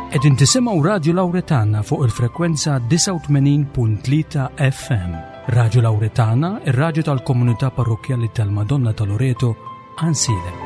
Qegħdin tisimgħu Radju Lawretana fuq il-frekwenza 89.3 FM. Radju Lawretana, ir-radju tal-Komunità Parrokjali tal-Madonna ta' Loreto, Ansilem.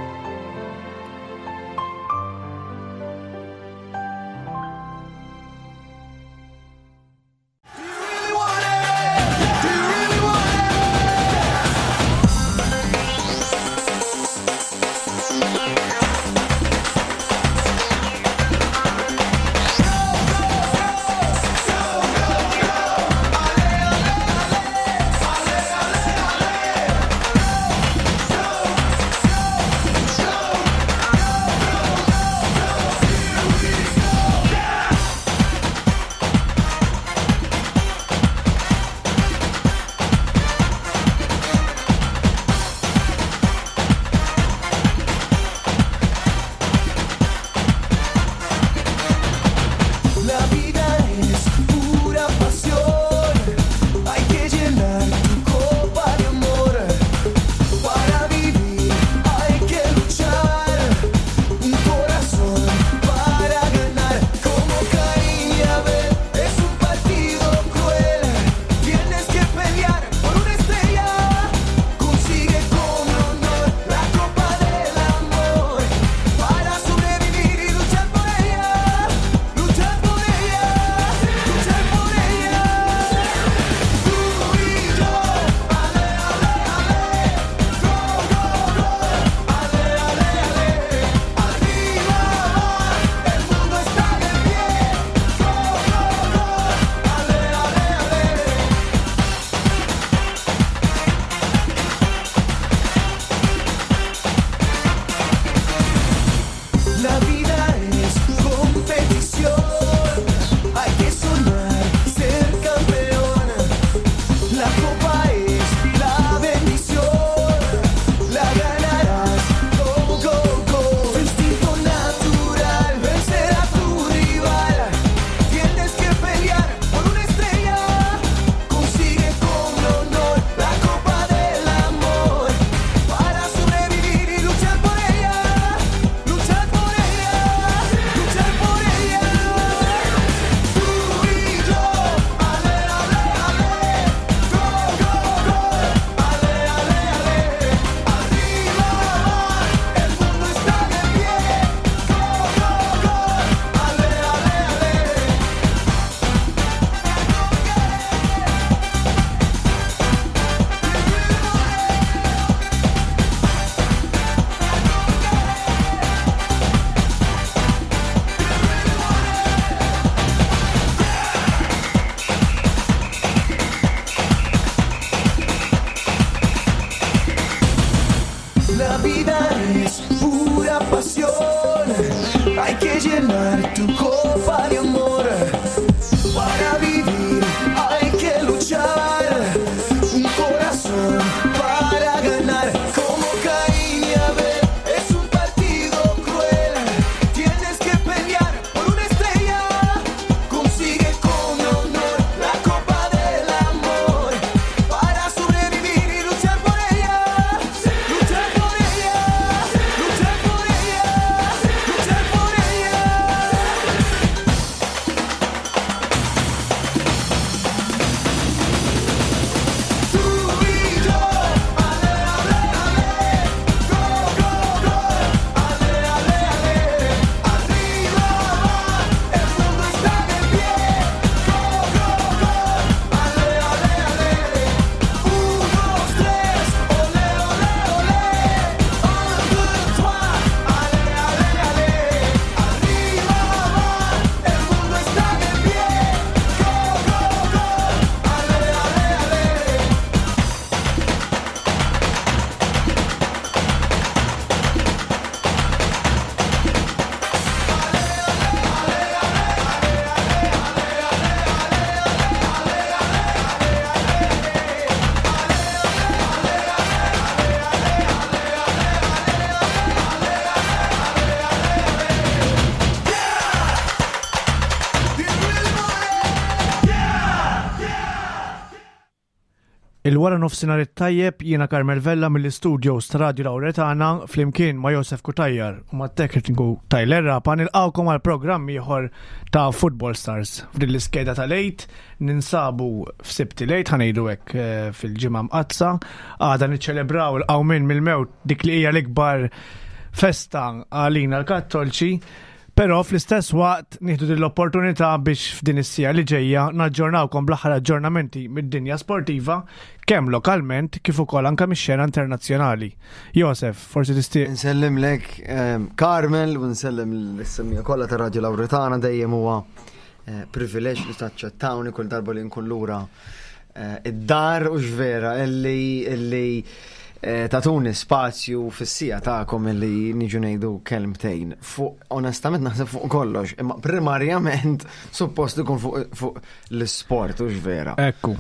Il-wara nofsinhar it-tajjeb jiena Karmel Vella mill-istudios ta' Radio Lauretana flimkien ma' Josef Kutajjar u ma' tekniku Tyler Rapa nilqawkom għal programm ieħor ta' Football Stars. F'din l-iskeda tal-8 ninsabu f'sibti lejt ħanejdu hekk fil-ġimgħa mqazza għada niċċelebraw il-qawmin mill-mewt dik li hija l-ikbar festa għalina l-Kattolċi. Però fl-istess waqt nieħdu din l-opportunità biex f'din is-sija li ġejja naġġornawkom bl-aħħar aġġornamenti mid-dinja sportiva kemm lokalment kif ukoll anke mix-xena internazzjonali. Josef, forsi tistieq. Nsellem lek Karmel u nsellem l-semmija kollha ta' Radio Lauretana dejjem huwa privileġġ li taċċettawni kull darba li nkun lura id-dar u x'vera illi tatuni spazju fis-sija tagħkom illi niġu ngħidu kelmtejn. Onestament naħseb fuq kollox, imma primarjament suppost ikun fuq l-isport u x'vera. Ekku.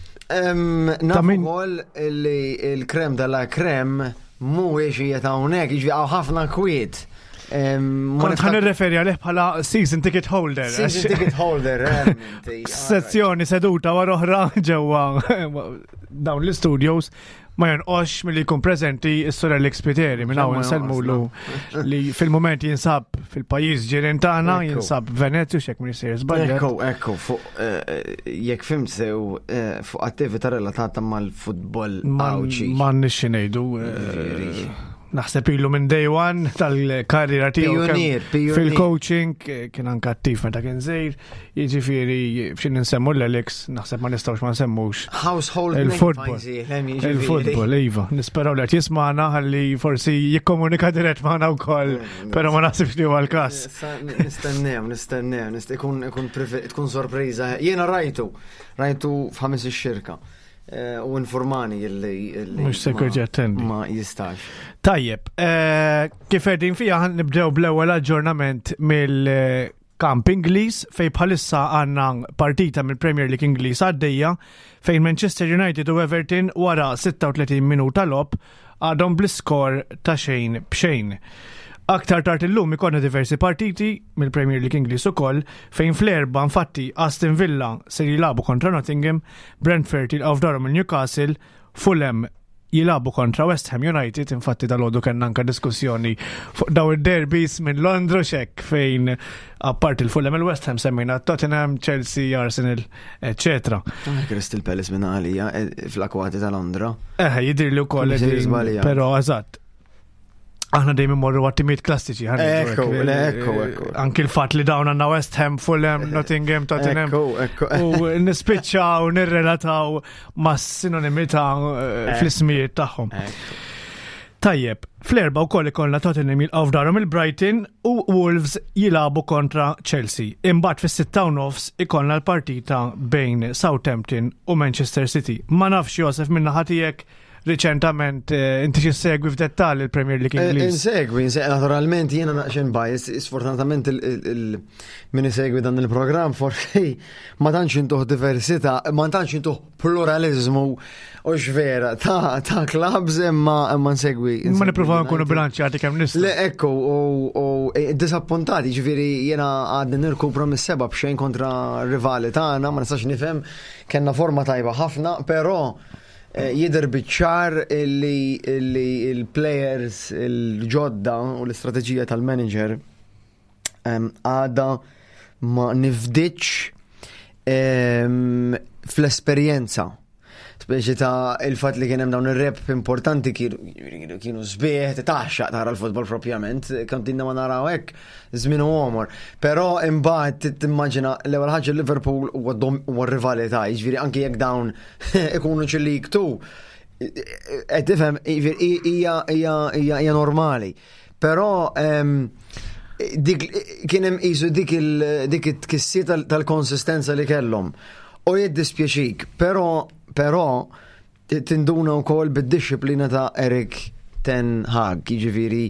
Nafu wkoll illi il-krem della krem mhuwiex qiegħed hawnhekk, jiġri ħafna kwiet. Kont ħan irreferi għalih bħala season ticket holder. Season ticket holder, sezzjoni seduta wara oħra ġewwa dawn l-studios ma jonqox milli jkun preżenti s-sur Alex Piteri minn hawn insellmulu li fil-moment jinsab fil-pajjiż ġirien tagħna jinsab Venezia x'hekk min isir żbaljat. Ekku fuq jekk fimt sew fuq attività relatata mal-futbol għawċi. M'għandniex xi ngħidu. Naħseb ilu minn day one tal-karriera tiegħu fil-coaching kien anke attiv meta kien żgħir, jiġifieri b'xi nsemmu l-Alex naħseb ma nistgħux ma nsemmux. Household il-futbol iva. Nisperaw li qed jisma'na ħalli forsi jikkomunika dirett magħna wkoll, però ma naħsibx li huwa l-każ. Nistennew, tkun sorpriża. Jiena rajtu f'ħames ix-xirka. U informani illi mhux se jkun attendi. Ma jistax. Tajjeb, kif qegħdin fiha nibdew bl-ewwel aġġornament mill-kamp Ingliż fejn bħalissa għandna partita mill-Premier League Ingliż għaddejja fejn Manchester United u Everton wara 36 minuta lob għadhom bl-iskor ta' xejn b'xejn. Aktar tard illum ikollna diversi partiti mill-Premier League Ingliż ukoll fejn fl-erba' infatti Aston Villa se jilagħbu kontra Nottingham, Brentford jilqgħu f'darhom il-Newcastle, Fulham jilagħbu kontra West Ham United, infatti dal-għodu kellna anke diskussjoni fuq daw id-derbis minn Londra x'hekk fejn apart il-Fulham il-West Ham semmejna Tottenham, Chelsea, Arsenal, eċetera. Crystal Palace minn għalija fl-akwati ta' Londra. Jidhirli wkoll però eżatt. Aħna dejjem immorru għat-timiet klassiċi. Ekku. Anki l-fatt li dawn għandna West Ham, Fulham, Nottingham, Tottenham. U nispiċċaw, nirrelataw ma' sinonimità fl-ismijiet tagħhom. Tajjeb, fl-erba' wkoll ikollna Tottenham jilqgħu f'darhom il-Brighton u Wolves jilagħbu kontra Chelsea. Imbagħad fis-6:30 ikollna l-partita bejn Southampton u Manchester City. Ma nafx Josef minn naħa tiegħek reċentament inti xi segwi f'dettall il-Premier League Ingliż. Insegwi naturalment jiena naqxen bias, sfortunatamente min isegwi dan il-programm forsi ma tantx intuħ diversità, ma tantx intuħ pluralizmu u x'vera ta' clubs imma nsegwi. Ma nippruvaw nkunu bilanċjati kemm nistgħu. Le ekku u disappuntati, ġifieri jiena għadni nirkupra mis-seba' b'xejn kontra rivali tagħna, ma nistax nifhem kellna forma tajba ħafna, però jidher biċ-ċar illi il-players il-ġodda u l-istrateġija tal-manager għadha ma nifditx fl-esperjenza. Speċi ta' il-fatt li kien hemm dawn ir-rep importanti kienu sbieħ taxxaq tara l-futbol propjament, kontinna ma naraw hekk żmien u għomor. Però imbagħad timmaġina l-ewwel ħaġa Liverpool huwa rivalità, jiġifieri anke jekk dawn ikunu xi League Two. Qed tifhem hija normali. Però kien hemm qisu dik it-tkissir tal-konsistenza li kellhom. U jiddispjaċik, però tinduna wkoll bid-disciplina ta' Erik ten Hag, jiġifieri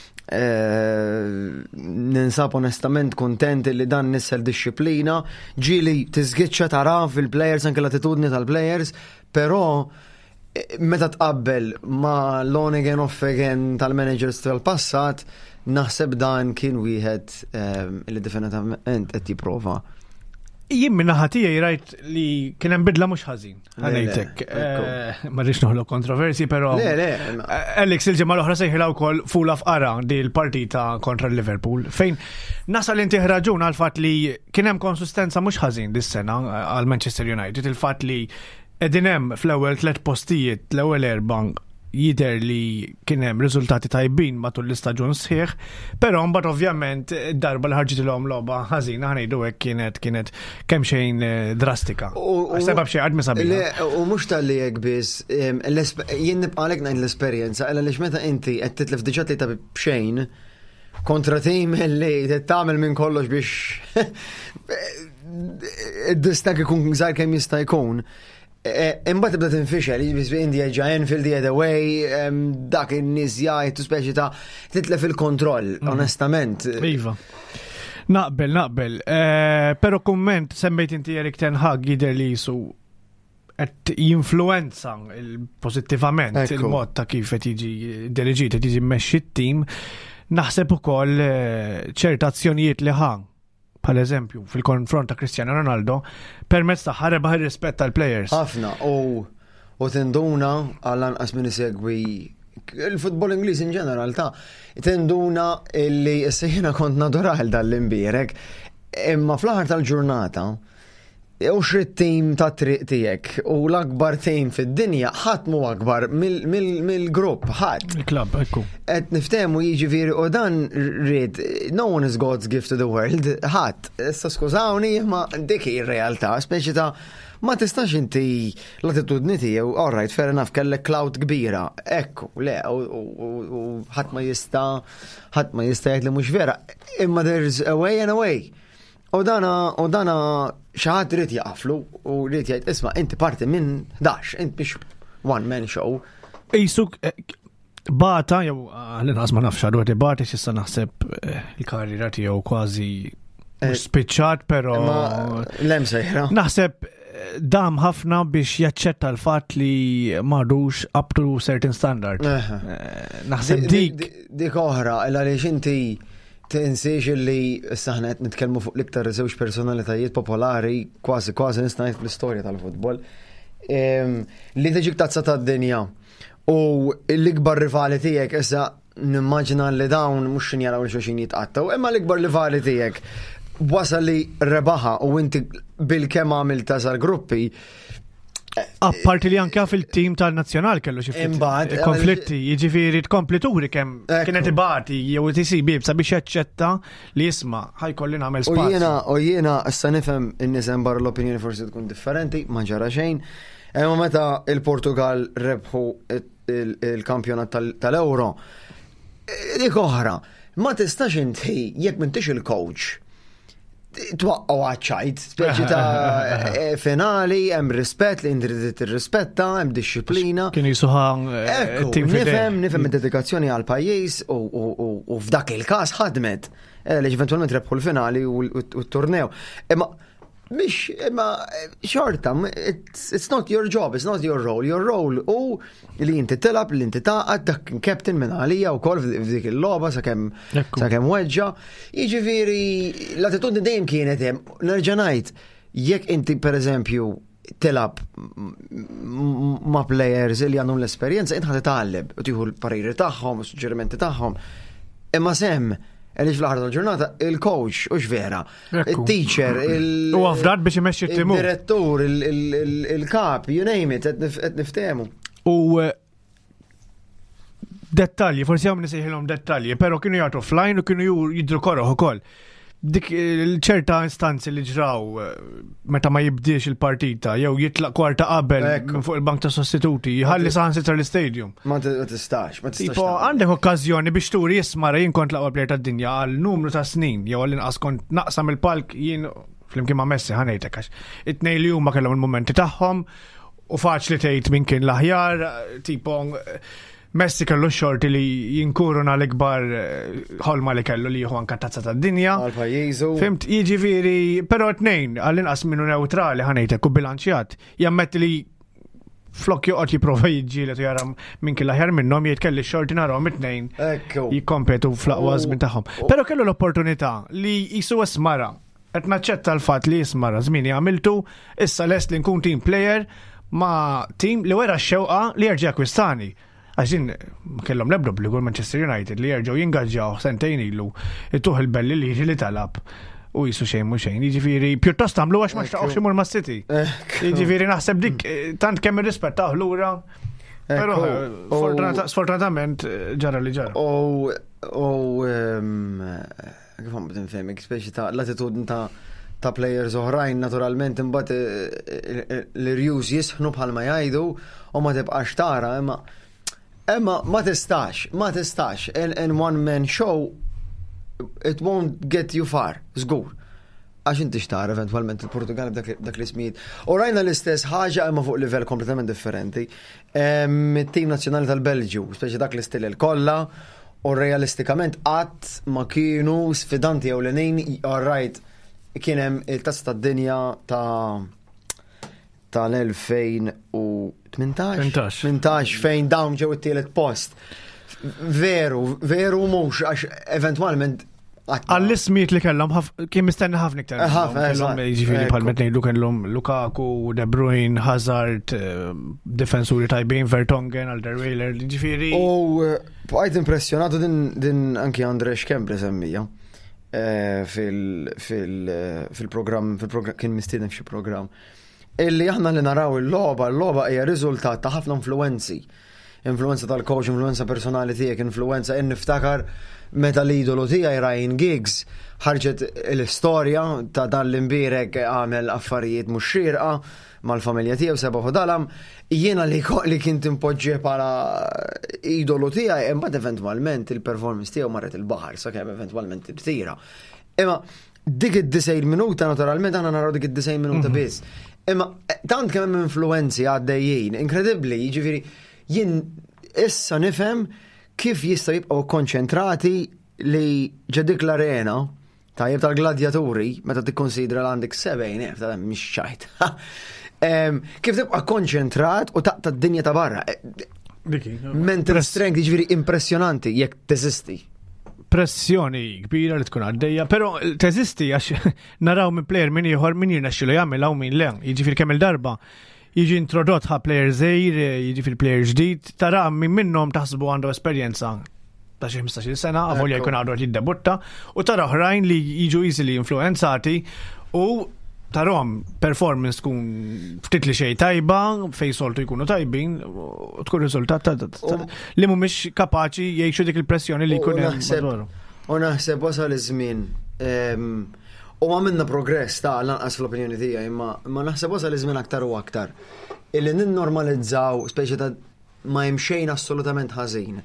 ninsab onestament kontent li dan nissel disciplina, ġieli tiżgiċċa tara fil-players anke l-attitudni tal-players, però meta tqabbel ma' l-on-again off-again tal-managers tal-passat, naħseb dan kien wieħed li definitivament qed jipprova Jien minna ħatija rajt li kien hemm bidla mhux ħażin. Ħanejtek. Ma rridx noħloq kontroversi, però Alex il-ġimgħa l-oħra sejħilha wkoll fula f'qara di l-partita kontra l-Liverpool fejn nasal inti raġun għal fatt li kien hemm konsistenza mhux ħażin dis-sena għal Manchester United, il-fatt li qegħdin hemm fl-ewwel 3 postijiet l-ewwel 4 jider li kien hemm riżultati tajbin matul l-istaġun sħiħ, però mbagħad ovvjament id-darba li ħarġitilhom logħba ħażina ħanejdu hekk kienet kemm xejn drastika. Sebab xejn qatt misabiħ. U mhux tal-li hekk biss, jien nibqa' għalhekk ngħid l-esperjenza, illa lix meta inti qed titlef diġà tlieta b'xejn kontra tim li tagħmel minn kollox biex id-distak ikun żgħar kemm jista' jkun. Imbagħad tibda tinfixel, India ġa Anfield the other way, dak in-nies jgħid speċi ta' titlef il-kontroll, onestament. Iva. Naqbel. Però kumment semmejt inti Erik ten Hag jidher li jisu qed jinfluenza pożittivament il-mod ta' kif qed jiġi diriġit, qed jiġi mmexxi t-tim. Naħseb ukoll ċerta azzjonijiet li ħan. Pal eżempju, fil-konfront ta' Cristiano Ronaldo, permezz ta' ħarebaħ ir-rispett tal-players. Ħafna, u tenduna għall-anqas minn isegwi il-futbol Ingliż in ġeneral tenduna illi issejjina kont natural dal-imbierek, imma fl-aħħar tal-ġurnata u tim ta' triq tiegħek u l-akbar tim fid-dinja ħadd mhu akbar mill-grupp ħadd. Il-klabb, ekku. Qed niftehmu jiġifieri u dan rrid no one is God's gift to the world, ħadd. Issa skużawni ma dik ir-realtà, speċi ta' ma tistax inti l-attitudni tiegħu, all right, fair enough, kellek cloud kbira, ekku, le, u ħadd ma jista' jgħid li mhux vera, imma there's a way and a way. U dana xaħat rrit jaqflu u rrit jgħid, isma, inti parti minn 11, inti biex one man show. Ejsuk, bata, jew l-inqas ma nafx għadu bata xissa naħseb il-karriera tiegħu kważi spiċċat, pero lem sejħra. Naħseb dam ħafna biex jaċċetta l-fatt li marrux up to certain standard. Naħseb dik oħra, għaliex inti tinsiex li s-saħnet nitkellmu fuq l-iktar żewġ personalitajiet popolari kważi nisnajt fl-istorja tal-futbol li tiġik tazza tad-dinja u l-ikbar rivali tiegħek issa nimmaġina li dawn mhux xinjaraw li xulxin jitqattaw, imma l-ikbar rivali tiegħek wasal li rebaħa u inti bil-kemm għamilta sal-gruppi. Apparti li anke fil-tim tal-nazzjonal kellu xi konflitti, jiġifieri tkomplituri kemm kienet ibati jew tisib sabiex jaċċetta li jisma' ħajkolli nagħmel spazju. U jiena issa nifhem in-nies hemm barra l-opinjoni forsi tkun differenti, ma ġara xejn. Imma meta il-Portugal rebħu il-kampjonat tal-Euro, dik oħra, ma tistax inti jekk m'intix il-coach twaqqaw għadċajt, speċi ta' finali, hemm rispett li inti tirrispetta, hemm disċiplina. Kien jisuħan nifhem id-dedikazzjoni għal pajjiż u f'dak il-każ ħadmet. Li eventualment rebħu l-finali u t-turnew. Imma xorta, it's not your job, it's not your role. Your role u li inti tilab, li inti taqad, dak captain minn għalija u kol f'dik il-loba sakemm weġġa. Jiġifieri l-attitudni dejjem kienet hemm. Nerġa' ngħid, jekk inti pereżempju tilab ma' players li għandhom l-esperjenza, inti ħad titgħallem u tieħu l-pariri tagħhom, is-suġġerimenti tagħhom. Imma semm għalix fl-ħar tal-ġurnata, il-coach, ux vera, il-teacher, il-direttur, il-kap, you name it, għed niftemu. U dettalji, forsi għam nisejħilom dettalji, pero kienu jgħatu offline u kienu jidru korroħ u koll. Dik ċerta istanzi li ġraw meta ma jibdiex il-partita jew jitlaq kwarta qabel fuq il-bank ta' sostituti jħalli saħansitra l-istadium. Ma tistax. Tipo għandek okkażjoni biex turi jismara jien kont l-aqwa plejer tad-dinja għal numru ta' snin jew għal inqas kont naqsam il-palk jien flimkien ma' Messi ħanejtek għax it-tnejn li huma kellhom il-momenti tagħhom u faċli tgħid min kien l-aħjar, tipo Messi kellu xorti li jinkuruna l-ikbar ħolma li kellu li jieħu anka tazza tad-dinja. Għal-pajjiżu. Fimt, jiġifieri, però tnejn għall-inqas minnu neutrali ħanejtek u bilanċjat. Jammet li flok joqgħod jipprova jiġġieled u jara minn kien l-aħjar minnhom jgħid kelli xorti narhom it-tnejn jikkompetu fl-aqwa żmien tagħhom. Però kellu l-opportunità li jisu smara qed naċċetta l-fatt li jisma' żmieni għamiltu issa lest li nkun team player ma' team li wera x-xewqa li jerġa' jakkwistani. Għaxin kellhom l-ebda obbligu Manchester United li jerġgħu jingaġġjaw sentejn ilu it-tuħ il-belli li talab u jisu xejn mhux xejn. Jiġifieri pjuttost tagħmlu għax ma xtaqgħux imur ma' City. Jiġifieri naħseb dik tant kemm irrispettaw lura. Però sfortunatament ġara li ġara. Kif għam b'din femik, speċi ta' l-attitudni ta' players oħrajn naturalment imbagħad l-irjuż jisħnu bħalma jgħidu u ma tibqax tara imma ma tistax in one man show it won't get you far, żgur. Għax inti xtara eventwalment il-Portugal b'dak li smijiet. U rajna l-istess ħaġa imma fuq livell kompletament differenti. Mit-tim nazzjonali tal-Belġju, speċi dak l-istil il-kollha, u realistikament qatt ma kienu sfidanti ewlenin, all-right, kien hemm il-tazza tad-dinja tal-2018 fejn dawn ġew it-tielet post. Veru mhux għax eventwalment għall-ismijiet li kellhom kien mistenni ħafna iktar. Kellhom jiġifieri bħal ngħidu kellhom Lukaku, De Bruyne, Hazard, difensuri tajbin, Vertonghen, Alderweireld, jiġifieri. U bqajt impressjonatu din anki Andrej Kembre semmija fil-programm kien mistieden f'xi programm. Illi aħna li naraw il-logħba hija riżultat ta' ħafna influenzi. Influenza tal-coach, influenza personali tiegħek, influenza niftakar meta l-idolu tiegħi Ryan Giggs ħarġet l-istorja ta' dan l-imbierek għamel affarijiet mhux xierqa mal-familja tiegħu seba' dalam, jiena li kien impoġġi bħala idolu tiegħi imbagħad eventwalment il-performance tiegħu marret il-baħar sakemm eventwalment irtira. Imma dik id-90 minuta naturalment aħna naraw dik id-90 minuta biss. Imma tant kemm hemm influenzi għaddejjin, inkredibbli, jiġifieri jien issa nifhem kif jistgħu jibqgħu konċentrati li ġedik l-arena tajjeb tal-gladjaturi meta tikkonsidra l-għandek 70 ta' mhix xajt. Kif tibqa' konċentrat u taqta' d-dinja ta' barra. Mental strength jiġifieri impressjonanti jekk teżisti. Pressjoni kbira li tkun għaddejja, però teżisti għax naraw minn plejer minn ieħor min jirnexxielu jagħmel hawn min le. Jiġifieri kemm il-darba jiġi introdott ħa plejer żgħir, jiġi fil-plejer ġdid, tara minn minnhom taħsbu għandu esperjenza ta' xi 15-il sena, avolja jkun għadu qed jiddebutta, u tara oħrajn li jiġu easily influenzati u tarahom performance tkun ftit li xejn tajba, fejn soltu jkunu tajbin, u tkun riżultat li mhumiex kapaċi jgħixu dik il-pressjoni li jkun hemm. U naħseb wasal iż-żmien u għamilna progress ta' lanqas fl-opinjoni tiegħi, imma naħseb wasal iż-żmien aktar u aktar. Illi ninnormalizzaw speċi ta' ma hemm xejn assolutament ħażin.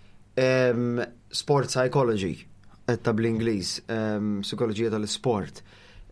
Sport psychology ta' bl-Ingliż, psikoloġija tal-isport.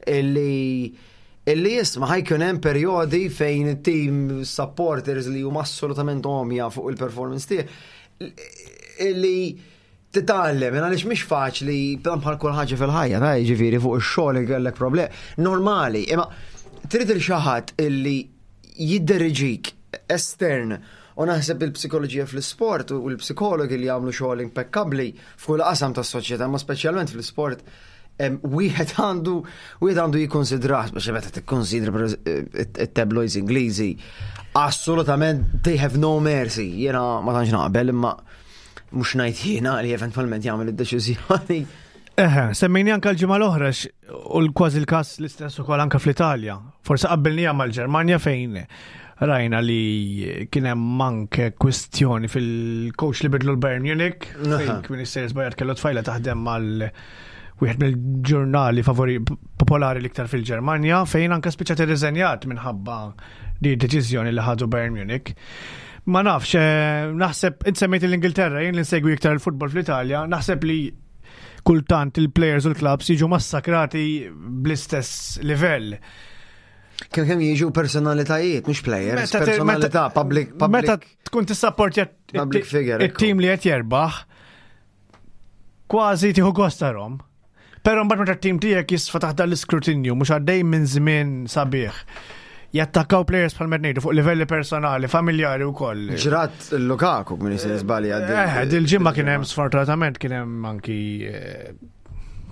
Illi jisma' ħajkun hemm perjodi fejn it-team supporters li huma assolutament omja fuq il-performance tiegħek illi titgħallem, għaliex mhix faċli bħal kull ħaġa fil-ħajja, ta' jiġifieri fuq ix-xogħol kellek problemi. Normali, imma trid il xi ħadd illi jiddiriġik estern u naħseb il-psikoloġija fl-isport u l-psikologi li jagħmlu xogħol impeccabbli f'kull qasam tas-soċjetà, ma speċjalment fl-isport, wieħed għandu jikkonsidrah, biex meta tikkonsidra it-tabloids Ingliżi, assolutament they have no mercy. Jiena ma tantx naqbel imma mux najt jiena li eventualment jagħmel id-deċiżjoni. Semmejni anke l-ġimgħa l-oħra u kważi l-każ l-istess ukoll anke fl-Italja. Forsi qabbelnija mal-Ġermanja fejn rajna li kien hemm anke kwestjoni fil-coach li bidlu l-Bayern Munich, fejn Minister Sbajat kellu tfajla taħdem mal wieħed mill-ġurnali popolari l-iktar fil-Ġermanja fejn anke spiċċat irriżenjat minħabba di deċiżjoni li ħadu Bayern Munich. Ma nafx, naħseb, insemmejt l-Ingilterra, jien li nsegwi iktar il-futbol fl-Italja, naħseb li kultant il-players u l-clubs jiġu massakrati bl-istess livell. Kemm jiġu personalitajiet, mhux players, personalità, public. Meta tkun tissapportja it-tim li qed jerbaħ, kważi tieħu gostarhom. Però mbagħad meta t-tim tiegħek jisfa' taħt l-iskrutinju, mhux għaddej minn żmien sabiħ. Jattakkaw players bħal mednejdu fuq livelli personali, familjari u koll. Ġrat l-Lukaku, minn jisir zbali għaddi. Dil-ġimma kien hemm sfortunatament kien hemm anki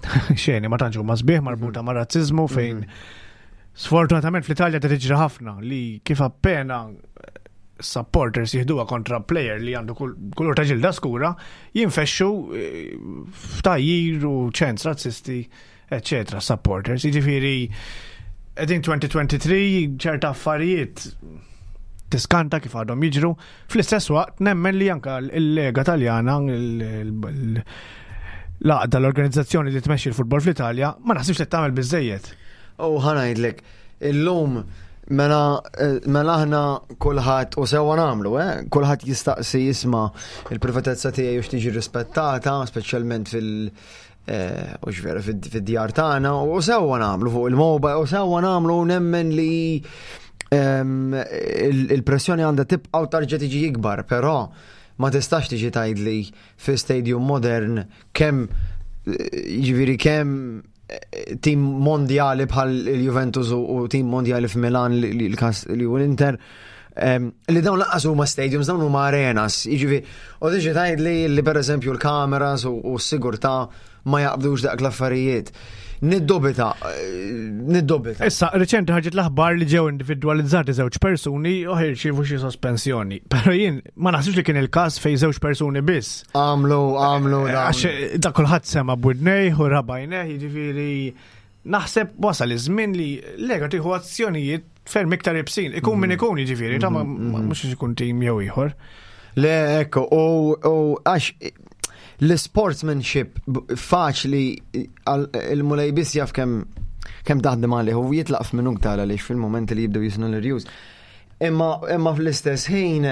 xeni ma tantx huma sbieħ marbuta ma' razziżmu fejn sfortunatament fl-Italja tiġri ħafna li kif appena supporters jihduha kontra player li għandu kull ta' ġilda skura jinfexxu f'tajjir u ċens razzisti eccetera supporters. Jiġifieri qegħdin 2023 ċerta affarijiet tiskanta kif għadhom jiġru fl-istess waqt nemmen li anke l-Lega Taljana l-għaqda l-organizzazzjoni li tmexxi l-futbol fl-Italja ma naħsibx li tagħmel biżejjed. Ħanajdlek, illum mela aħna kulħadd u sewwa nagħmlu, kulħadd jistaqsi jisma' il-privatezza tiegħi u tiġi rispettata, speċjalment fid-djar tagħna u sewwa nagħmlu fuq il-mobile u sewwa nagħmlu nemmen li il-pressjoni għandha tibqa' u tarġa' tiġi ikbar, però ma tistax tiġi tgħidli fi stadium modern kemm jiġifieri kemm tim mondjali bħal il-Juventus u tim mondjali f'Milan li l-Inter li dawn laqqas huma stadiums, dawn huma arenas, jiġifieri u tiġi tgħidli li pereżempju l-kameras u s-sigurtà ma jaqbdux daqk l-affarijiet. Niddubita. Issa, reċenti ħarġet l-aħbar li ġew individualizzati żewġ persuni u ħirċievu xi sospensjoni. Però jien ma naħsibx li kien il-każ fejn żewġ persuni biss. Għamlu. Għax da kulħadd sema b'widnejh u rabajnejh, jiġifieri naħseb wasal iż-żmien li lega tieħu azzjonijiet ferm iktar ibsin. Ikun min ikun jiġifieri, ta' mhux ikun tim jew ieħor. Le, ekku, u għax l-sportsmanship faċli il-mulejbis jaf kemm taħdem għalih u jitlaq f'minuk tagħla għaliex fil-momenti li jibdew jisnu l-reviews. Imma fl-istess ħin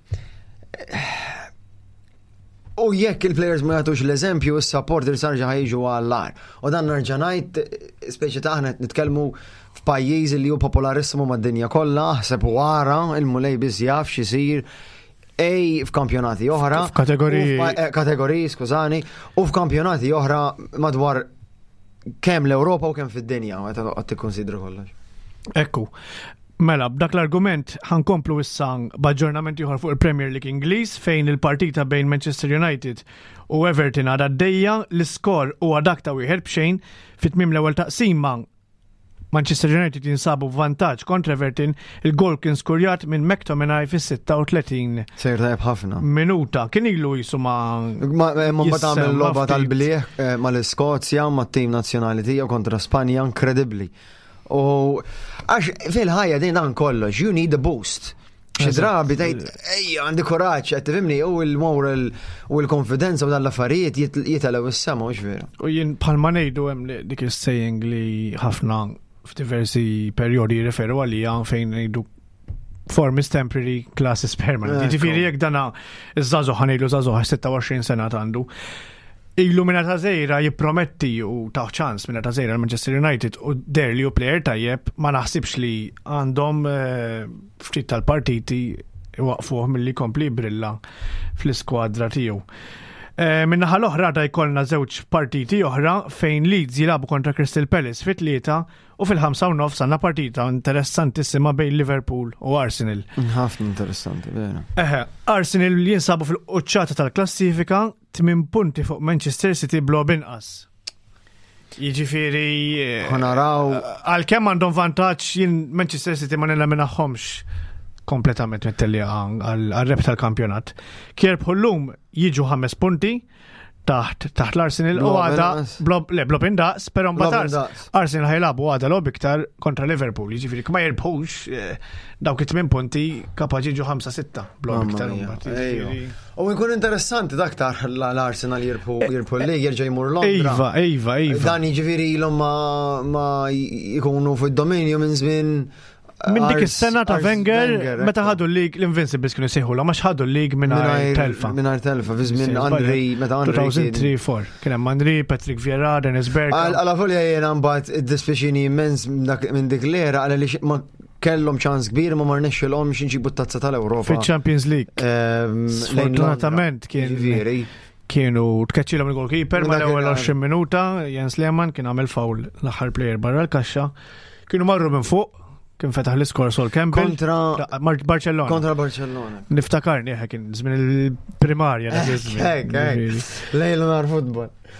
u jekk il-players ma jagħtux l-eżempju is-supporters sarġa ħajġu għall-ar. U dan nerġa' ngħid speċi taħna nitkellmu f'pajjiż li hu popolarissimu mad-dinja kollha, ħseb wara il-mulejbis jaf x'isir f'kampjonati oħra. Kategoriji, skużani, u f'kampjonati oħra madwar kemm l-Ewropa u kemm fid-dinja, għad tikkonsidru kollox. Ekku, mela, b'dak l-argument ħankomplu issa b'aġġornament ieħor fuq il-Premier League Ingliż fejn il-partita bejn Manchester United u Everton għadha għaddejja l-iskor huwa dak ta' 1-0 fit-tmiem l-ewwel taqsima. Manchester United jinsabu vantaġġ kontra Everton, il-gol kien skurjat minn McTominay fis-36 sejr tajb ħafna minuta. Kien ilu jisu ma tagħmel logħba tal-blieħ mal-Iskozja mat-tim nazzjonali tiegħu kontra Spanja inkredibbli. U għax fil-ħajja din dan kollox, you need a boost. Xi drabi tgħid għandi kuraġġ qed tifhimni u l-moral u l-konfidenza u dan l-affarijiet jitgħu is-sema mhux vera. U jien bħalma ngħidu hemm dik is-saying li ħafna f'diversi perjodi jirreferu għalija fejn ngħidu form is temporary, class is permanent. Jiġifieri jekk dana iż-żagħżugħ ħanejlu żagħżugħ 26 sena għandu. Ilu minna ta' żejra jipprometti u ta' ċans minna ta' żejra l-Manchester United u der li u plejer tajjeb ma naħsibx li għandhom ftit tal-partiti waqfuh milli kompli brilla fl-iskwadra tiegħu. Minnaħa l-oħra da jkollna żewġ partiti oħra fejn Leeds jilabu kontra Crystal Palace fit-tlieta u fil-5:30 għandna partita interessantissima bejn Liverpool u Arsenal. Ħafna interessanti, vera. Arsenal jinsabu fil-quċċata tal-klassifika 8 punti fuq Manchester City blob inqas. Jiġifieri ħanaraw għalkemm għandhom vantaġġ jien Manchester City ma nilha kompletament mittelli għal-rep tal-kampjonat. Kierbħu l-lum jiġu 5 punti taħt l-Arsenal u għada blob indaqs, pero mbagħad Arsenal ħajlabu għada lob iktar kontra Liverpool. Jiġifieri ma jirbħux dawk 8 punti kapaċi jiġu 5-6 blob iktar. U jkun interessanti dak l-Arsenal jirbħu li jerġa' jmur Londra. Iva. Dan jiġifieri ilhom ma jkunu fid-dominju minn żmien Min dik is-sena ta' Wenger meta ħadu l-lig l-Invincibles kienu sejħula ma x'ħadu l-lig mingħajr telfa. Mingħajr telfa fi żmien Andri meta Andri 2003-4. Kien hemm Andri, Patrick Vieira, Dennis Bergkamp. Alla folja jiena mbagħad id-dispjaċini immens minn dik l-era għaliex ma kellhom ċans kbir ma marnexxilhomx inġibu t-tazza tal-Ewropa. Fiċ-Champions League. Sfortunatament kienu tkeċċilhom il-goalkeeper mal-ewwel 20 minuta, Jens Lehmann kien għamel foul l-aħħar plejer barra l-kaxxa. Kienu marru minn fuq. Kien fetaħ l-iskor Sol Campbell kontra Barcellona. Niftakarni kien żmien il-primarja lejlu nar futbol.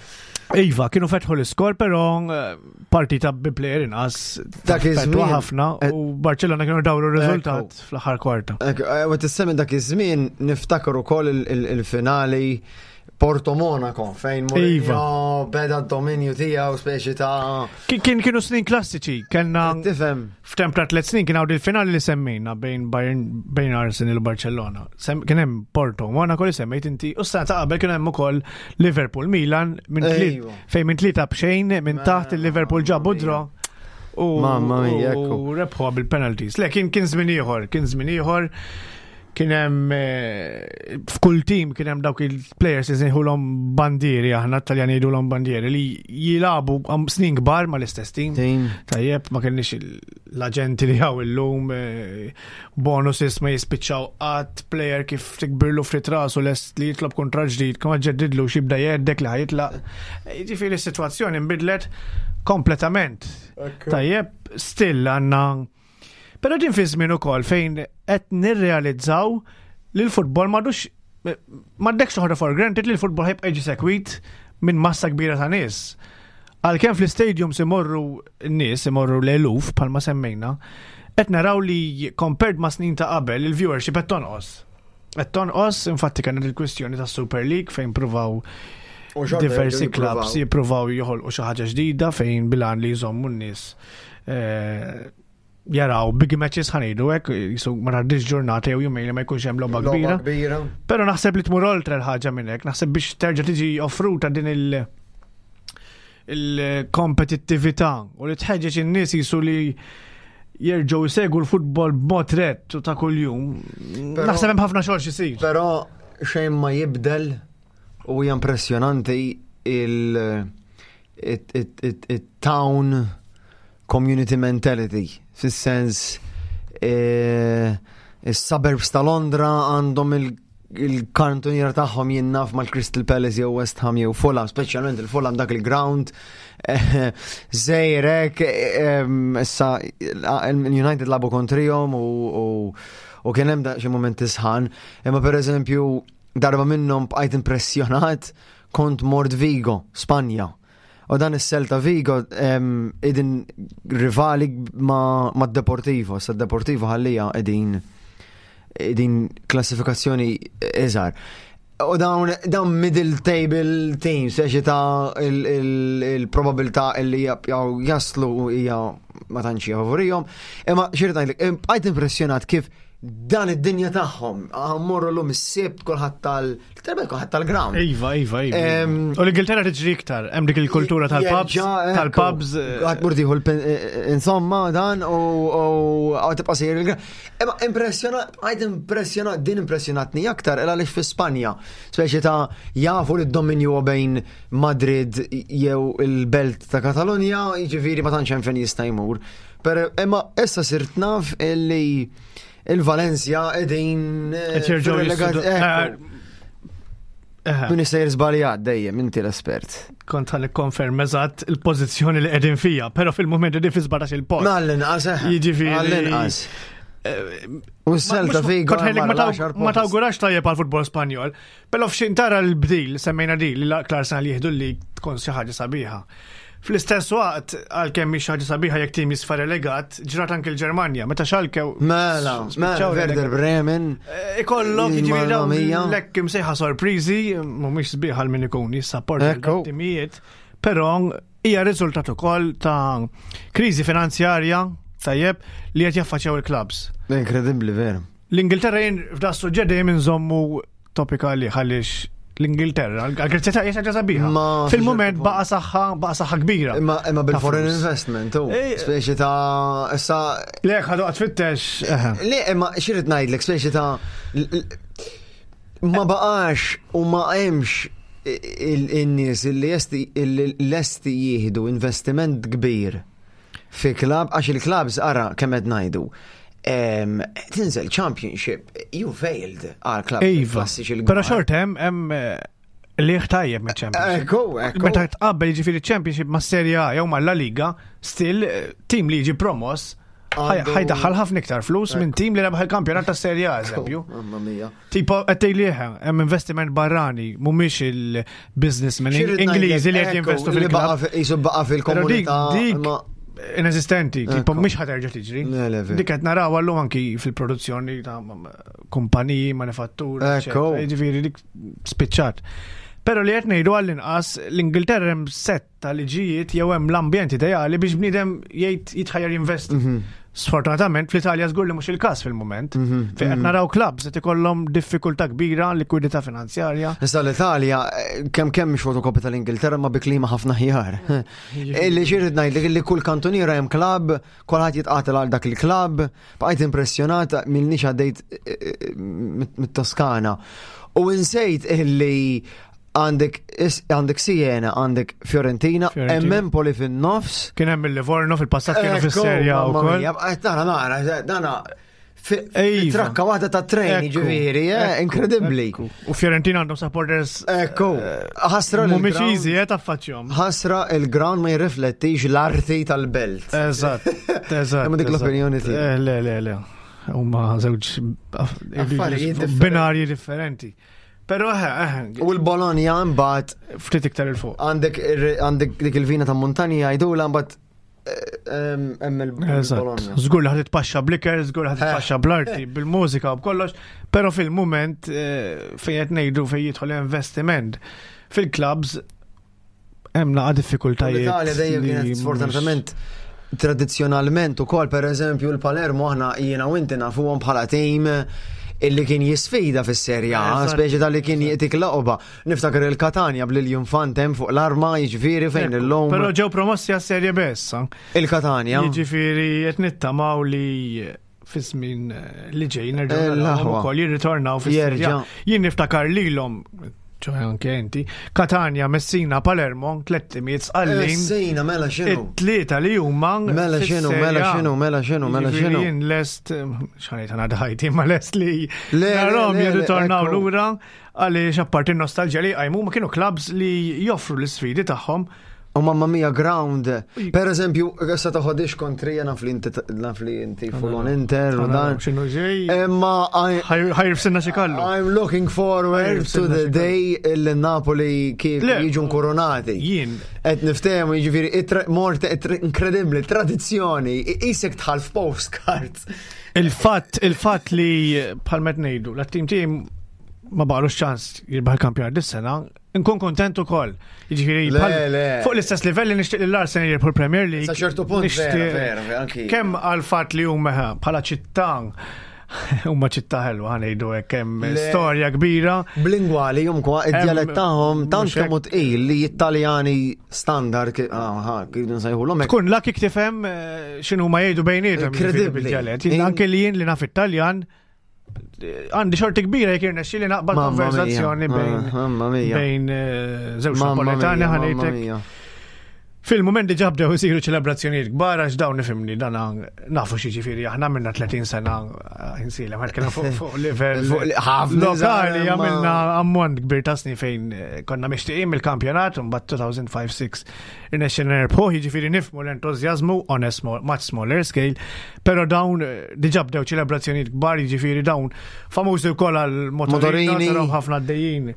Iva, kienu fetħu l-iskor, pero partita bi player inqas Dak iż-żmien ħafna u Barcellona kienu dawru r-riżultat fl-aħħar kwarta. U tissemmi dak iż-żmien niftakar ukoll il-finali Porto Monaco fejn Mourinho beda d-dominju tiegħu speċi ta' Kienu snin klassiċi, kellna tifhem f'tempra 3 snin kien hawn il-finali li semmejna bejn Arsenal u Barcellona. Kien hemm Porto Monaco li semmejt inti u s-sena ta' qabel kien hemm ukoll Liverpool Milan fejn minn 3-0 minn taħt il-Liverpool ġabu dra u rebħuha bil-penalties. Le kien żmien ieħor kien hemm f'kull tim kien hemm dawk il-players iżejħulhom bandieri aħna Taljani jgħidulhom bandieri li jilagħbu snin kbar mal-istess tim. Tajjeb ma kienx l-aġenti li hawn illum bonuses ma jispiċċaw qatt player kif tikbirlu ftit rasu lest li jitlob kuntratt ġdid kemm ġeddidlu xi bda jgħeddek li ħajitlaq. Jiġifieri s-sitwazzjoni nbidlet kompletament. Tajjeb still għandna Pero din fi żmien ukoll fejn qed nirrealizzaw li l-futbol m'għandekx toħra for granted li l-futbol ħajbqa' jiġi sekwit minn massa kbira ta' nies. Għalkemm fl-istadiums imorru n-nies imorru l-eluf bħalma semmejna, qed naraw li compared ma' snin ta' qabel il-viewership qed tonqos. Qed tonqos, infatti kien il-kwistjoni tas Super League fejn pruvaw diversi clubs jippruvaw joħolqu xi ħaġa ġdida fejn bilan li jżommu n-nies jaraw big matches ħanejdu hekk jisu ma tgħaddix ġurnata jew jumejn li ma jkunx hemm logħba kbira. Però naħseb li tmur oltre l-ħaġa minn hekk, naħseb biex terġa' tiġi offruta din il-kompetittività u li tħeġġeġ in-nies jisu li jerġgħu jsegwu l-futbol b'mod rett u ta' kuljum. Naħseb hemm ħafna xogħol xisir. Però xejn ma jibdel u hija impressjonanti il-town community mentality. Fis-sens is-suburbs ta' Londra għandhom il-kantoniera tagħhom jinnaf mal-Crystal Palace jew West Ham jew Fulham, speċjalment il-Fulham dak il-ground żejrek issa il-United labu kontrihom u kien hemm xi mument isħan, imma pereżempju darba minnhom bqajt impressjonat kont mort Vigo, Spanja. U dan is-Celta Vigo idin rivali ma' Deportivo, sa' Deportivo ħallija idin klassifikazzjoni iżgħar. U dawn middle table teams, seċi ta' il-probabilità li jaslu hija ma tantx favorijhom, imma xirta ngħidlek bqajt impressjonat kif dan id-dinja tagħhom morru l-lum is-sibt kulħadd tal-ground. Iva. U l-Ingilterra tiġri iktar, hemm dik il-kultura tal-pubs. Qatt murdiħu insomma dan u tibqa' sejjer il-ground. Imma impressjonatni aktar għaliex fi Spanja, speċi ta' jafu li d-dominju bejn Madrid jew il-belt ta' Katalonja, jiġifieri ma tantx hemm fejn jista' jmur. Imma issa sirt naf illi il-Valencia edin Minister żbaljat dejjem inti l-espert. Kont ħalli konferm eżatt il-pożizzjoni li qegħdin fija, però fil-mument li fi 17 il-post. Għall-inqas Jiġifieri. U s-Celta Vigo ma tawgurax tajjeb għal-futbol Spanjol, però f'xin tara l-bdil semmejna di li l-Arsenal jieħdu li tkun xi ħaġa sabiħa. Fl-istess waqt għalkemm mhix ħaġa sabiħa jekk tim jisfa relegat, ġrat anke l-Ġermanja meta xalkew mela Werder Bremen ikollok jiġifieri dawn l-hekk imsejħa sorpriżi mhumiex sbieħ għal min ikun jissapporta l-timijiet, però hija riżultat ukoll ta' kriżi finanzjarja tajjeb li qed jaffaċċjaw il-klabs. Inkredibbli vera. L-Ingilterra jien f'da suġġett dejjem inżommu topikali għaliex l-Ingilterra, għal-Grezzja jesħaġa sabiħa. Fil-moment baqa saħħa kbira. Imma bil-foreign investment, speċi ta' issa. Le, ħadu għatfittex. Le, imma xirrit najdlek, speċi ta' ma baqax u ma hemmx in-nies li lesti jieħdu investiment kbir fi klab, għax il-klabs ara kemm qed ngħidu. Tinżel championship, you failed għal klab klassiċi. Pero xort hemm li tajjeb me championship. Meta tqabbel jiġifieri championship ma' Serie A jew ma' La Liga, still tim li jiġi promos ħajdaħħal ħafna iktar flus minn tim li rebaħ il-kampjonat ta' Serje A, eżempju. Mamma mia. Tipo, għattejliħa, hemm investiment barrani, mumiex il-businessmen Ingliżi li qed jinvestu fil-klab. Jisu baqa fil-komunità. Dik inesistenti, tipo mhix ħaterġa' tiġri. Dik qed naraw allum anki fil-produzzjoni ta' kumpaniji, manifattura, ġifieri dik spiċċat. Pero li qed ngħidu għall-inqas l-Ingilterra hemm set ta' liġijiet jew hemm l-ambjent ideali biex bniedem jgħid jitħajjar jinvesti. Sfortunatament fl-Italja żgur li mhux il-każ fil-mument. Fejn qed naraw clubs qed ikollhom diffikultà kbira, likwidità finanzjarja. Issa l-Italja kemm mhix fotokopja tal-Ingilterra ma bi klima ħafna ħjar. Illi xirid ngħidlek li kull kantuniera hemm klabb, kulħadd jitqatel għal dak il-klabb, bqajt impressjonata milniex għaddejt mit-Toskana. U insejt illi għandek Siena, għandek Fiorentina, Empoli fin-nofs. Kien hemm il-Livorno fil-passat kienu fis-Serje A wkoll. Dana trakka waħda ta' treni ġifieri, inkredibbli. U Fiorentina għandhom supporters. Ħasra mhumiex easy taffaċċjhom. Ħasra il-ground ma jirriflettix l-arti tal-belt. Eżatt. Hemm dik l-opinjoni tiegħek. Le. Huma żewġ binarji differenti. Pero u l-Bologna mbagħad ftit iktar il fuq. Għandek dik il-vina ta' Montanja jgħidula mbagħad hemm il-Bologna. Żgur li ħad titpaxxa bl-iker, żgur ħad titpaxxa bl-arti, bil-mużika u b'kollox, però fil-mument fejn qed ngħidu fejn jidħol investiment fil-clubs hemm naqa' diffikultajiet. L-Italja dejjem kienet sfortunatament tradizzjonalment ukoll pereżempju l-Palermo aħna jiena u inti nafuhom bħala tim illi kien jisfida fis-Serje A, speċi tal-li kien jietik laqoba. Niftakar il-Katania bl-Iljon Fantem fuq l-arma jiġifieri fejn il-lom. Però ġew promossi għas-Serje B issa. Il-Katania. Jiġifieri qed nittamaw li fis-żmien li ġej nerġgħu ukoll jirritornaw fis-Serje A. Jien niftakar lilhom ċoħe anke inti, Katania, Messina, Palermo, 3 għallin. Messina, mela xinu? It-tlieta li huma. Mela xinu. Jien lest, xanajt għana daħajti, ma lest li narom jirritornaw l-ura għaliex apparti nostalġja li għajmu ma kienu clubs li joffru l-sfidi tagħhom. U mamma mia ground. Per eżempju, għassa taħodix kontrija naf li inti fullon Inter u dan. Xinu ġej? Imma ħajrfsinna xikallu. I'm looking forward to the day il Napoli kif jiġu koronati. Jien. Et niftemu jiġifieri incredibli, tradizzjoni, isek tħalf postcards. Il-fatt li bħalmet ngħidu, l-tim tim ma baqalux ċans jirbaħ il-kampjonat dis-sena, nkun kontent ukoll. Jiġifieri fuq l-istess livell li nixtieq l-Arsenal jirbaħ il-Premier League. Sa ċertu punt vera. Kemm għal fatt li huma bħala ċittà huma ċittà ħelwa ngħidu hekk hemm storja kbira. Blingwali kwa id-dialett tagħhom tant kemm tqil li Italjani standard kienu nsejħulhom hekk. Tkun laki tifhem x'inhu ma jgħidu bejniethom bil-dialett. Anke li jien li naf Italjan għandi xorti kbira jekk irnexxi li naqbad konversazzjoni bejn żewġ napoletani ħanejtek. Fil-moment li ġabdew isiru ċelebrazzjonijiet kbar għax dawn nifhimni dan nafu xi ġifieri aħna minna 30 sena insila ma kellna fuq livell lokali għamilna ammont kbir ta' snin fejn konna mixtieqin mill-kampjonat u mbagħad 2005-6 irnexxi nerbħu jiġifieri nifhmu l-entużjażmu on a much smaller scale, però dawn diġà bdew ċelebrazzjonijiet kbar jiġifieri dawn famużi wkoll għal motorini ħafna għaddejjin.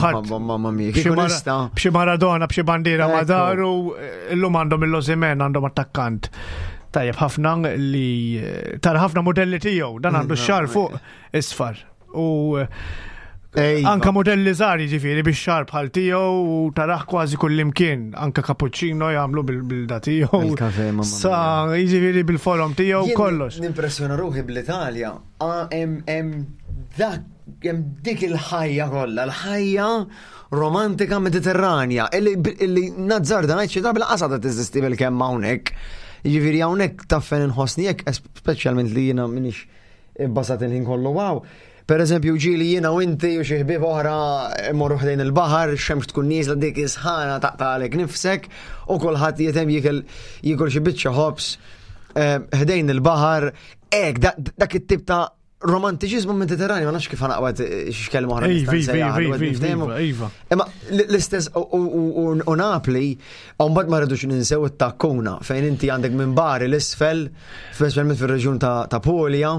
B'xi Maradona, b'xi bandiera ma daru illum għandhom il-Osimhen għandhom attakkant tajjeb ħafna li tara ħafna modelli tiegħu dan għandu x-xar fuq isfar u anka modelli żgħar jiġifieri bix-xar bħal tiegħu u taraħ kważi kullimkien anka cappuccino jagħmlu bil-da tiegħu sa jiġifieri bil-forom tiegħu kollox. Nimpressjona ruħi bl-Italja hemm dik il-ħajja kollha, l-ħajja romantika mediterranja, illi nazzarda ngħid xi drabi l-qasada teżisti bil-kemm hawnhekk. Jiġifieri hawnhekk taffen inħossni hekk, speċjalment li jiena m'iniex ibbażat il-ħin kollu wow. Pereżempju ġieli jiena u inti u xi ħbieb oħra mmorru ħdejn il-baħar, x-xemx tkun niżla dik isħana taqtaqlek nifsek u kulħadd jetem jiekol xi biċċa ħobs ħdejn il-baħar hekk dak it-tip ta' romantiċizmu mediterranju, ma nafx kif ħanaqbad x'kelma oħra Iva. Imma l-istess u Napli, mbagħad ma rridux ninsew it-Takkuna fejn inti għandek minn Bari l-isfel, speċjalment fir-reġjun ta' Puglia.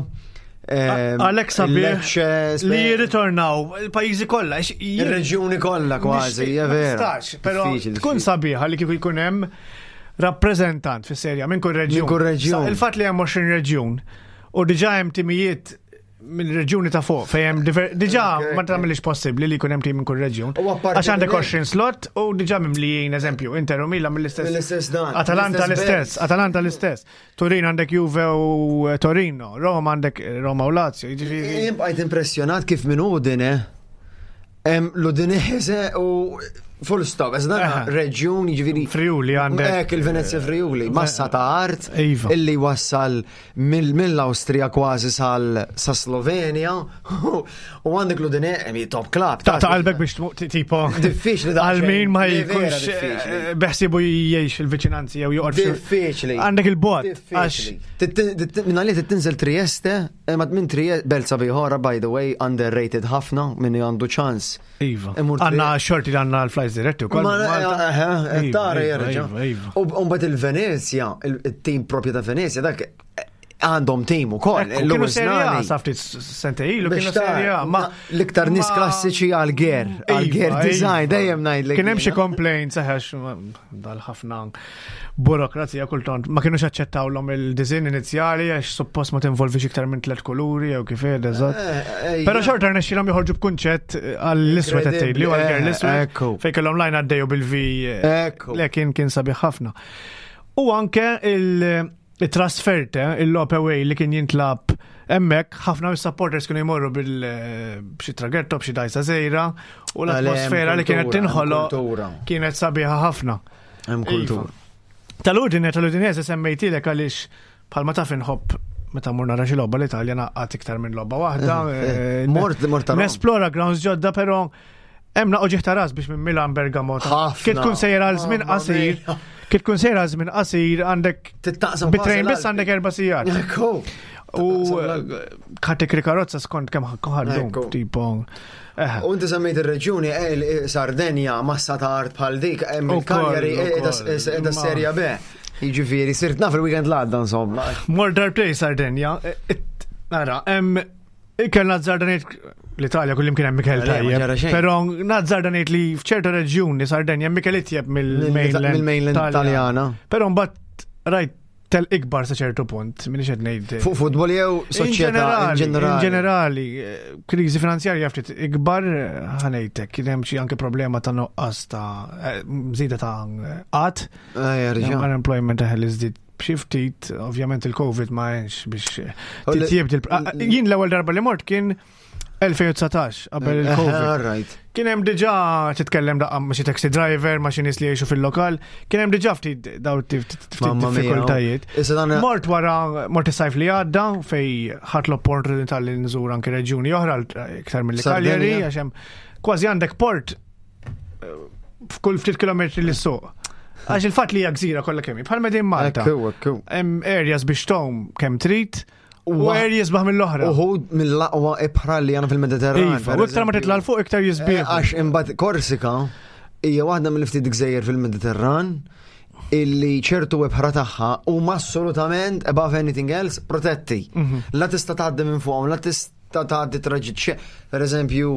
Alexa li jirritornaw il-pajjiżi kollha, ir-reġjuni kollha kważi, hija vera. Però tkun sabiħa li kieku jkun hemm rappreżentant fis-serja minn kull reġjun. Il-fatt li hemm 20 reġjun u diġà hemm timijiet mill-reġjuni ta' fuq fejn diġà ma tagħmilx possibbli li jkun hemm tim minn kull reġjun. Għax għandek 20 slot u diġà mimlijin eżempju Inter u Milan mill-istess. Atalanta l-istess. Turin għandek Juve u Torino, Roma għandek Roma u Lazio. Jien bqajt impressjonat kif minn Udine hemm l-Udinese u full stop, dan reġjun jiġifieri Friuli għandek il-Venezia Friuli, massa ta' art illi wassal mill-Awstrija kważi sa Slovenja u għandek l-Udine top club. Ta' qalbek biex tipo diffiċli għal-min ma jkunx beħsibu jgħix il-viċinanzi jew joqgħod diffiċli. Għandek il-bot minn għaliet tinżel Trieste, ma minn Trieste belt sabiħora by the way underrated ħafna minn għandu ċans. Iva. Għandna xorti għandna l-flights diretti u koll. Tara jerġa'. U mbagħad il-Venezia, il-tim propju ta' Venezia dak għandhom tim ukoll. Kienu serja saftit sentejlu kienu serja ma l-iktar nies klassiċi għal-ger design dejjem ngħidlek. Kien hemm xi complaints saħax dal-ħafna burokrazija kultant ma kienux aċċettawlhom il-design inizjali għax suppost ma tinvolvix iktar minn 3 kuluri jew kif eżatt. Però xorta rnexxilhom joħorġu b'kunċett għall-iswed qed u għall-ger l-iswed fejn kellhom lajn għaddejju bil-V kien sabiħ ħafna. U anke il-trasferte, il-lop away li kien jintlab emmek, ħafna mis-supporters kienu jmorru b'xi traghetto, b'xi dajsa żejra u l-atmosfera li kienet tinħoloq kienet sabiħa ħafna. Hemm kultura. Tal-Udinese semmejtilek għaliex bħalma taf inħobb meta morna raġi logħba l-Italja naqqat iktar minn logħba waħda. Mort nesplora grounds ġodda, però hemm naqgħu ta' ras biex minn Milan Bergamo. Kien tkun sejra għal żmien qasir. Kien tkun sejra għal żmien qasir għandek bitrejn biss għandek 4 sigħat. U ħaddek karozza skont kemm ħaddu tipo. U inti semmejt ir-reġjuni Sardenja massa ta' art bħal dik hemm il-Cagliari ta' Serja B. Jiġifieri sirt naf il-weekend l-għadda insomma. More play Sardenja. Nara, kellna żardanejt l-Italja kullim kien hemm Mikel tajjeb. Però nażardanejt li f'ċerta reġjuni Sardenja hemm Mikel itjeb mill-mainland Taljana. Però mbagħad rajt tal-ikbar sa ċertu punt, minni xed ngħid. Fuq futbol jew soċjetà in ġenerali, kriżi finanzjarja ftit ikbar ħanejtek, kien hemm xi anke problema ta' noqqas ta' żieda ta' qatt. Unemployment li żdied b'xi ftit, ovvjament il-COVID ma għenx biex titjieb jien l-ewwel darba li mort kien 2019 qabel il-COVID. Kien hemm diġà titkellem daqqa ma' xi taxi driver, ma' xi nies li jgħixu fil-lokal, kien hemm diġà ftit dawn diffikultajiet. Mort is-sajf li għadda fej ħadd l-opportunità li nżur anke reġjuni oħra iktar mill-Cagliari għax hemm kważi għandek port f'kull ftit kilometri li suq. Għax il-fatt li hija gżira kollha kemm bħal Medin Malta. Hemm areas biex tom kemm trid. U għer jizbaħ mill-oħra. Uħud mill-laqwa ibħra li għana fil-Mediterran. U iktar ma titla l-fuq iktar jizbieħ. Għax imbat Korsika hija waħda mill-ftit gżejjer fil-Mediterran illi ċertu ibħra tagħha huma assolutament above anything else protetti. La tista' tgħaddi minn fuqhom, la tista' tgħaddi traġiċ. Per eżempju,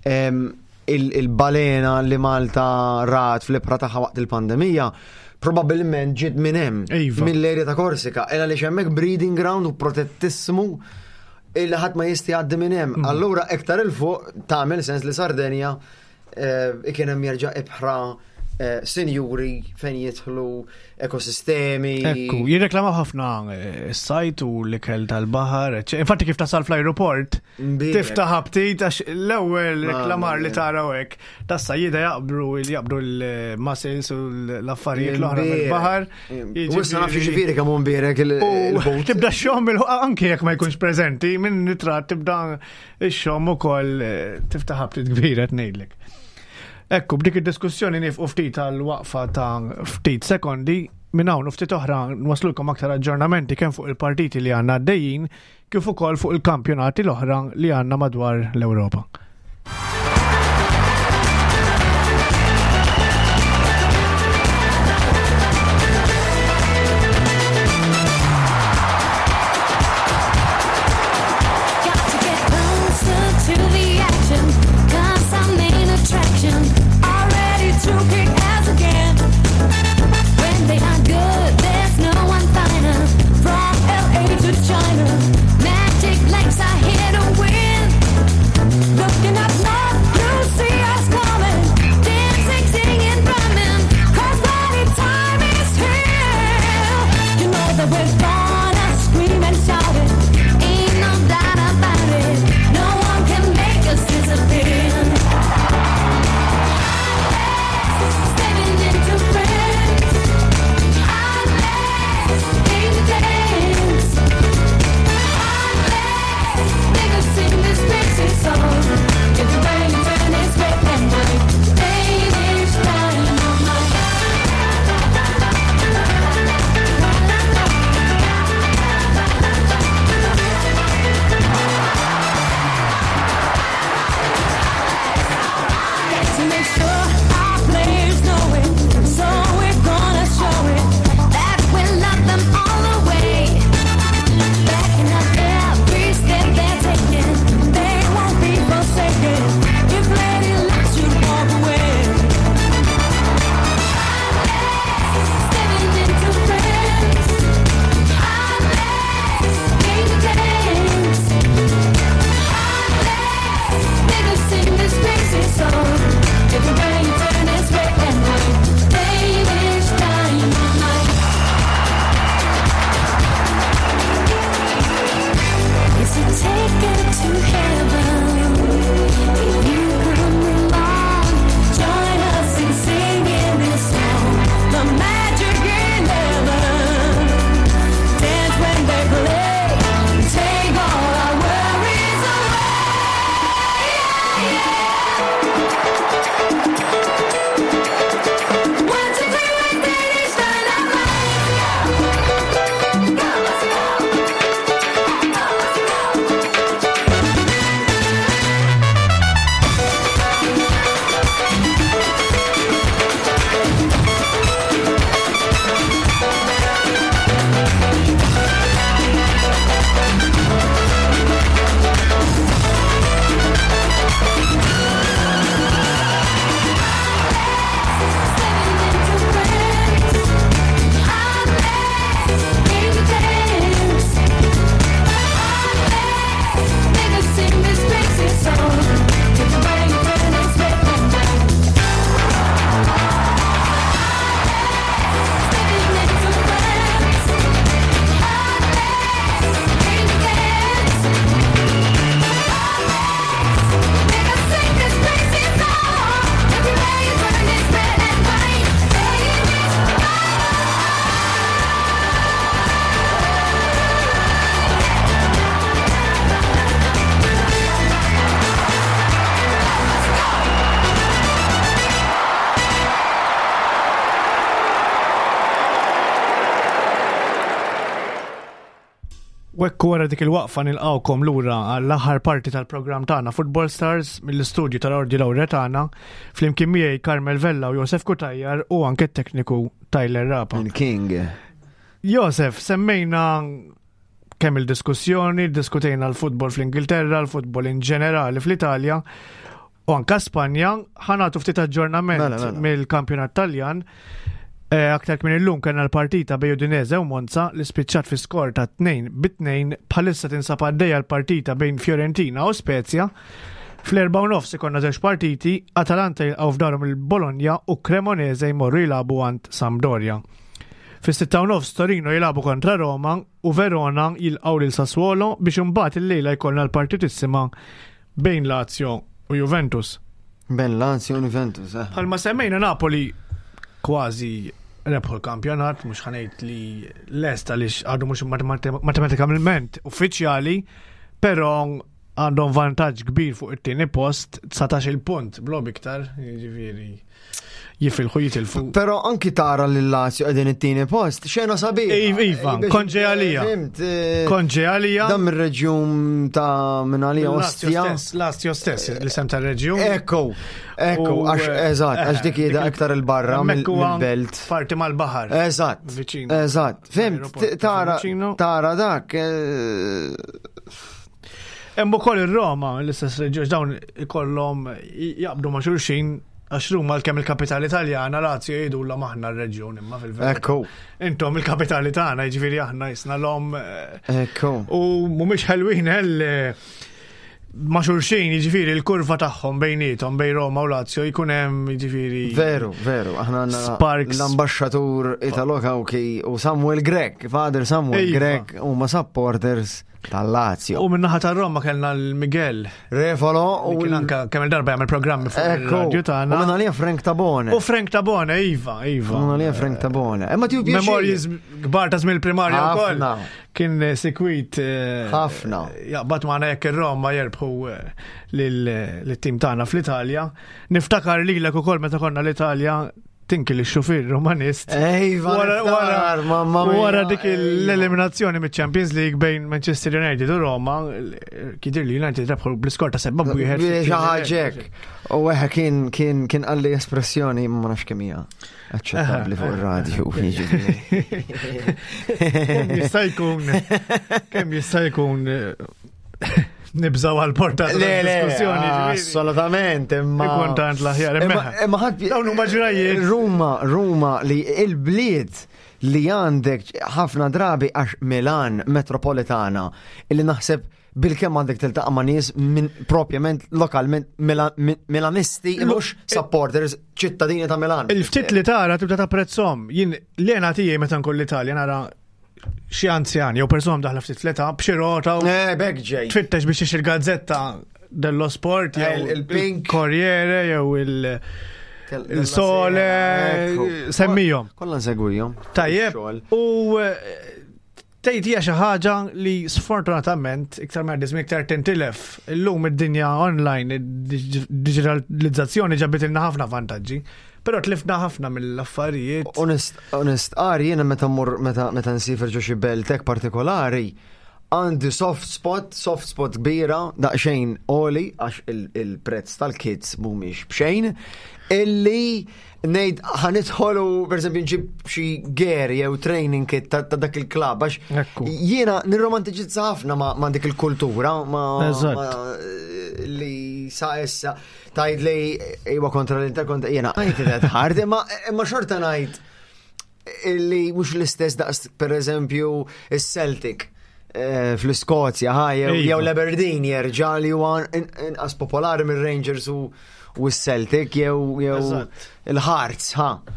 il-balena li Malta rat fl-ibħra tagħha waqt il-pandemija probabilment ġiet minn hemm mill-erja ta' Korsika, illa li hemmhekk breeding ground u protettissimu illa ħadd ma jista' jgħaddi minn hemm. Allura iktar il fuq tagħmel sens li Sardenja kien hemm jerġa' ibħra senjuri fejn jidħlu ekosistemi. Ekku, jirreklamaw ħafna s-sajt u l-ikel tal-baħar. Infatti kif tasal fl-aeroport, tiftaħ ħabtit għax l-ewwel reklamar li taraw hekk tas-sajjieda jaqbdu l-muscles u l-affarijiet l-oħra mill-baħar. U issa naf xiġifieri kemm hu mbierek il-bot. Tibda x-xogħol anke jekk ma jkunx preżenti minn nitrat tibda x-xogħol ukoll tiftaħ ħabtit kbira qed ngħidlek. Ekku, b'dik id-diskussjoni nifqu ftit tal-waqfa ta' ftit sekondi, minn hawn u ftit oħra nwaslulkom aktar aġġornamenti kemm fuq il-partiti li għandna għaddejjin kif ukoll fuq il-kampjonati l-oħra li għandna madwar l-Ewropa. Wekk wara dik il-waqfa nilqawkom lura għall-aħħar parti tal-programm tagħna Football Stars mill-istudju tal-Ordi Lawretana flimkien miegħi Carmel Vella u Josef Kutajjar u anke t-tekniku Tyler Rapa. King. Josef, semmejna kemm il-diskussjoni, diskutejna l-futbol fl-Ingilterra, l-futbol in ġenerali fl-Italja u anke Spanja, ħanatu ftit aġġornament mill-kampjonat Taljan. Aktar kmin illum kena l-partita bej Udinese u Monza li spiċċat fi skor ta' 2-2 bħalissa tinsab għaddejja l-partita bejn Fiorentina u Spezia. Fl-4:30 ikonna żewġ partiti, Atalanta jilqgħu f'darhom il-Bologna u Cremonese jmorru jilagħbu għand Sampdoria. Fis-6:30 Torino jilagħbu kontra Roma u Verona jilqgħu lil Sassuolo biex imbagħad il-lejla jkollna l-partitissima bejn Lazio u Juventus. Bejn Lazio u Juventus, Bħalma semmejna Napoli kważi rebħu l-kampjonat, mux ħanejt li l-est għalix għadu mux matematikament uffiċjali, pero għandhom vantaġġ kbir fuq it-tieni post, 19 punt, blob iktar, ġifieri. jifilħu jitilfu. Però anki tara l-Lazio qegħdin it-tieni post, xena sabiħ. Iva, konġi għalija. Konġi għalija. Dam ir-reġjun ta' minn għalija Ostia. Lazio stess, l-isem tar-reġjun. Ekku, għax eżatt, għax dik jida aktar il-barra mill-belt. Parti mal-baħar. Eżatt, fimt, tara dak. Hemm ukoll ir-Roma, l-istess reġjun dawn ikollhom jaqbdu ma' xulxin. Għax Ruma l-kemm il-kapitali Taljana, Lazio jgħidu l maħna r-reġjun imma fil-verità. Ekku. Intom il-kapitali tagħna, jiġifieri aħna jisna l-om. Ekku. U mhumiex ħelwin ma' xulxin, jiġifieri l-kurva tagħhom bejnietom bejn Roma u Lazio jkun hemm jiġifieri. Veru, aħna għandna l-ambaxxatur Italo Kawki u Samuel Grek, Father Samuel Grek huma supporters tal-Lazio. U minnaħa tar-Roma kellna l-Miguel Refalo u kien anke kemm il-darba jagħmel programmi fuq ir-radju tagħna. U minna lija Frank Tabone. U Frank Tabone, iva. Minna lija Frank Tabone. Imma tiegħu pjaċir. Memorjies kbar ta' żmien primarja wkoll. Kien sekwit ħafna. Jaqbad magħna jekk ir-Roma jerbħu lit-tim tagħna fl-Italja. Niftakar lilek ukoll meta konna l-Italja tinki li xufir romanist. Wara dik l-eliminazzjoni mit-Champions League bejn Manchester United u Roma, kidir li United rebħu bl-iskor ta' 7-1. Ħaġek. U weħa kien għalli espressjoni ma nafx kemm hija aċċettabbli fuq ir-radju. Kemm jista' jkun nibżaw għal-porta tal-diskussjoni. Assolutament, imma. Kontant laħjar, imma dawnu maġrajiet. Ruma li il-bliet li għandek ħafna drabi għax Milan metropolitana illi naħseb bil-kemm għandek tiltaqa' ma' nies minn propjament lokalment Milanisti mhux supporters ċittadini ta' Milan. Il-ftit li tara tibda tapprezzhom. Jien l-għena tiegħi meta nkun l-Italja nara xi anzjani jew persuna daħla ftit fleta b'xi rota u tfittex biex ixir gazzetta dello sport jew il-Pink Corriere jew il-Sole semmihom. Kollha nsegwihom. Tajjeb u tgħid hija xi ħaġa li sfortunatament iktar m'għaddi żmien iktar tintilef. Illum id-dinja online, id-diġitalizzazzjoni ġabet ilna ħafna vantaġġi. Però tlifna ħafna mill-affarijiet. Onest, jiena meta nsifer ġo xi beltek partikolari, għandi soft spot kbira, daqsxejn oli, għax il-prezz tal-kids mhumiex bxejn, illi ngħid ħanidħolu pereżempju nġib xi gear jew training kit ta' dak il-klabb għax jiena nirromantiċizza ħafna ma' dik il-kultura li sa issa tajt li iwa kontra l-interkonta jena għajt id-ħard imma xorta ngħid li mhux l-istess daqs per eżempju is-Celtic fl-Iskozja jew l-Aberdeen jerġa' li huwa inqas popolari mir-Rangers u s-Celtic jew il-Hearts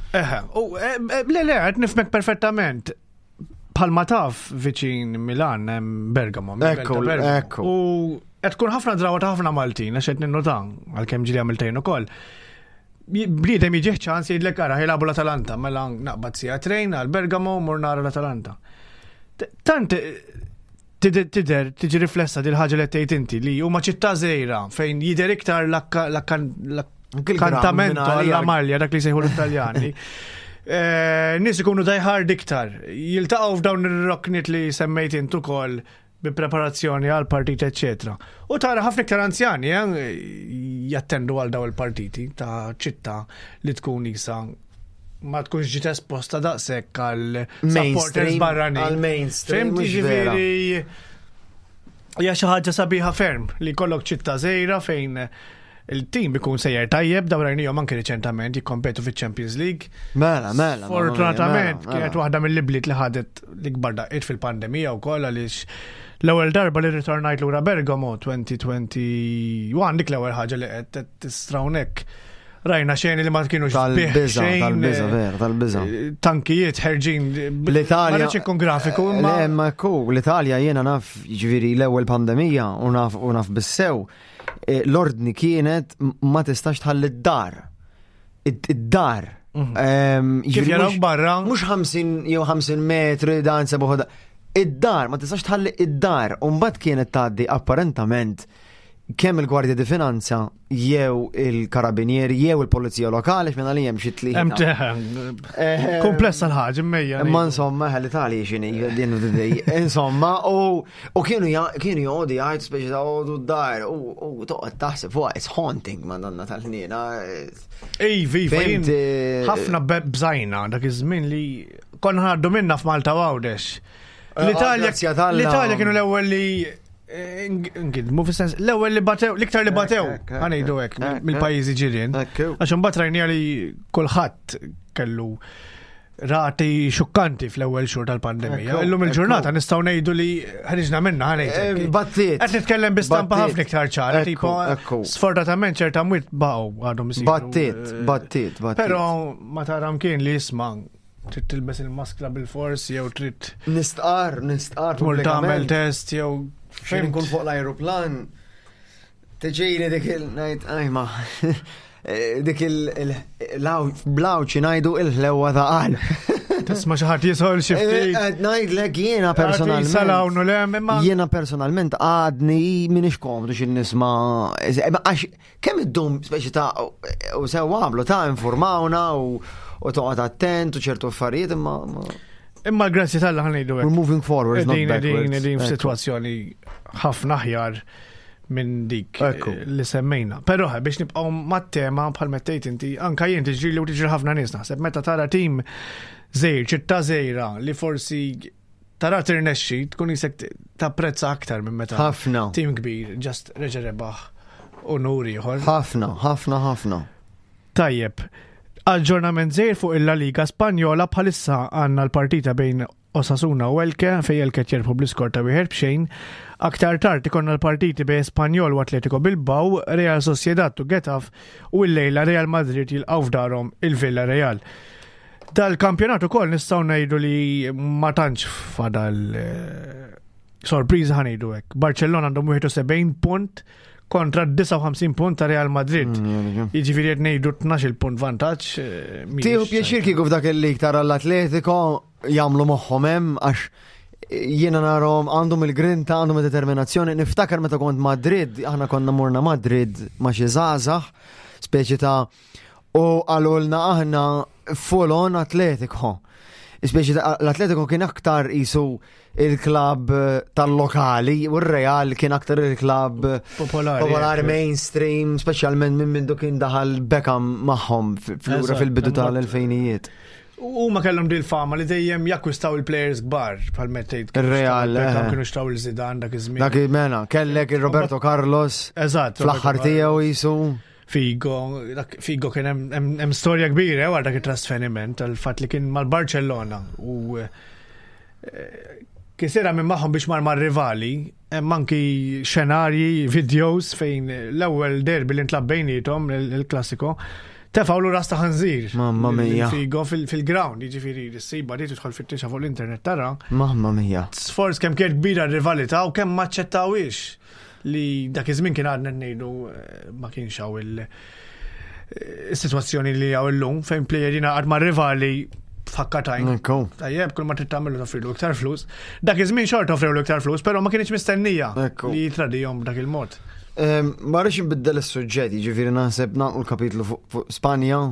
Le, qed nifhmek perfettament. Bħalma taf viċin Milan Bergamo. Ekku. U qed tkun ħafna drawa ta' ħafna Maltin għax qed ninnotan għalkemm ġili għamiltejn ukoll. Bliedem jiġih ċans jgħidlek ara ħilabu l-Atalanta mela naqbad sija trejn għal Bergamo mur nara l-Atalanta. Tant tiġi riflessa dil ħaġa li tgħid inti li huma ċittà żgħira fejn jidher iktar l-akkantamento għall-Amalja dak li sejħu l-Italjani. Nies ikunu dajħard iktar. Jiltaqgħu f'dawn ir-rokniet li semmejt int ukoll bi preparazzjoni għal partit eċetera. U tara ħafna iktar anzjani jattendu għal daw il-partiti ta' ċittà li tkun isa ma tkunx ġiet esposta daqshekk għal supporters barranin. Għal mainstream. Ġifieri hija xi ħaġa sabiħa ferm li jkollok ċittà żgħira fejn il-tim ikun sejjer tajjeb daw rajnijhom anke riċentament jikkompetu fiċ-Champions League. Mela. Fortunatament kienet waħda mill-ibliet li ħadet l-ikbar daqqiet fil-pandemija wkoll għaliex l-ewwel darba li ritornajt lura Bergamo 2021 dik l-ewwel ħaġa li qed tistrawnek. Rajna xejn li ma kienux tal-biża tankijiet ħerġin l-Italja ikun grafiku imma l-Italja jiena naf jiġifieri l-ewwel pandemija u naf bissew l-ordni kienet ma tistax tħalli d-dar id-dar kif jarawk barra mhux 50 jew 50 metri dan sebuħ id-dar ma tistax tħalli id-dar u mbagħad kienet tgħaddi apparentament kemm il-Gwardja di Finanza jew il-Karabinieri jew il-Polizija Lokali x'minn għalihom xi tlieta. Komplessa l-ħaġa immejja. Imma insomma l-Italja x'inhi din id-dej. Insomma u kienu jgħodu jgħidu speċi ta' għodu d-dar u toqgħod taħseb fuq it's haunting Madonna tal-ħniena. Iva, ħafna bżajna dak iż-żmien li konna ħaddu minna f'Malta Għawdex. L-Italja kienu l-ewwel li nkidmu fis-sens l-ewwel li batew, l-iktar li batew ħanejdu hekk mill-pajjiżi ġirien. Għax imbagħad rajnija li kulħadd kellu rati xukkanti fl-ewwel xhur tal-pandemija. Illum il-ġurnata nistgħu ngħidu li ħriġna minnha ħanejdu. Battiet. Qed nitkellem bi stampa ħafna iktar ċara, tipo sfortunatament ċerta mwiet baqgħu għadhom isiru. Battiet. Però ma taram kien li jisma' trid tilbes il-maskla bil-fors jew trid nistqar tmur tagħmel test jew fejn nkun fuq l-ajruplan teġejni dik il-ngħid ajma dik il-blawċi ngħidu il-ħlewwa ta' qal. Tisma' xi ħadd jisol xi ftit. Ngħidlek jiena personalment għadni m'iniex komdu xi nisma' għax kemm iddum speċi ta' u sew għamlu ta' informawna u toqgħod attent u ċertu affarijiet imma grazzi tal-la ħanejdu we're moving forward, not backwards. Din f'sitwazzjoni ħafna aħjar minn dik li semmejna. Però biex nibqgħu mat-tema bħal mettejt inti anke jien tiġri u tiġri ħafna nies naħseb meta tara tim żgħir, ċittà żgħira li forsi tara tirnexxi tkun isek tapprezza aktar minn meta ħafna tim kbir ġast reġa' rebaħ unuri ieħor. Ħafna. Tajjeb. Aġġornament żgħir fuq il-La Liga Spanjola bħalissa għandna l-partita bejn Osasuna u Elche fejn Elche jerbu bl-iskor ta' 1-0. Aktar tard ikonna l-partiti bejn Espanyol u Atletico Bilbao, Real Sociedad u Getafe u l-lejla Real Madrid jilqgħu f'darhom il-Villarreal. Dal-kampjonat ukoll nistgħu ngħidu li ma tantx fadal sorpriża ħanejdu hekk. Barcellona għandhom 71 punt kontra 59 punt ta' Real Madrid. Jiġifieri qed ngħidu 12 punt vantaġġ. Tieħu pjaċir kieku f'dak il-lig tara l-Atletico jagħmlu moħħhom hemm għax jiena narhom għandhom il-grinta, għandhom determinazzjoni. Niftakar meta kont Madrid, aħna konna morna Madrid ma' xi żgħażagħ speċi ta' u għalulna aħna full on Atletico. Speċi l-Atletico kien aktar isu il-klab tal-lokali u r-Real kien aktar il-klab popolari mainstream, speċjalment minn mindu kien daħal Beckham magħhom fil-bidu tal-2000ijiet. U ma kellhom dil fama li dejjem jakkwistaw il-players kbar bħal mettejt. Ir-Real kienu xtaw il-Zidane dak iż-żmien. Dak mena, kellek il-Roberto Carlos. Eżatt. Fl-aħħar tiegħu jisu. Figo kien hemm storja kbira wara dak it-trasferiment tal-fatt li kien mal-Barcellona u kisira minn magħhom biex mar rivali, hemm anki xenarji, videos fejn l-ewwel derbi li ntlab bejniethom il-klassiko tefgħu lu rasta ħanżir. Mamma mia. Figo fil-ground, jiġifieri s-sejba di tidħol fit-tiexa fuq l-internet tara. Mamma mia. Sforz kemm kien kbira r-rivalità u kemm ma ċċettawix li dak iż-żmien kien għadna ngħidu ma kienx hawn is-sitwazzjoni li hawn illum fejn plejerina għad ma' rivali f'ħakkatajn. Tajjeb, kull ma trid tagħmel toffrilu iktar flus. Dak iż-żmien xort offrewlu iktar flus, però ma kienx mistennija li jitradihom b'dak il-mod. Ma rridx inbiddel is-suġġett, jiġifieri naħseb nagħmlu l-kapitlu fuq Spanja,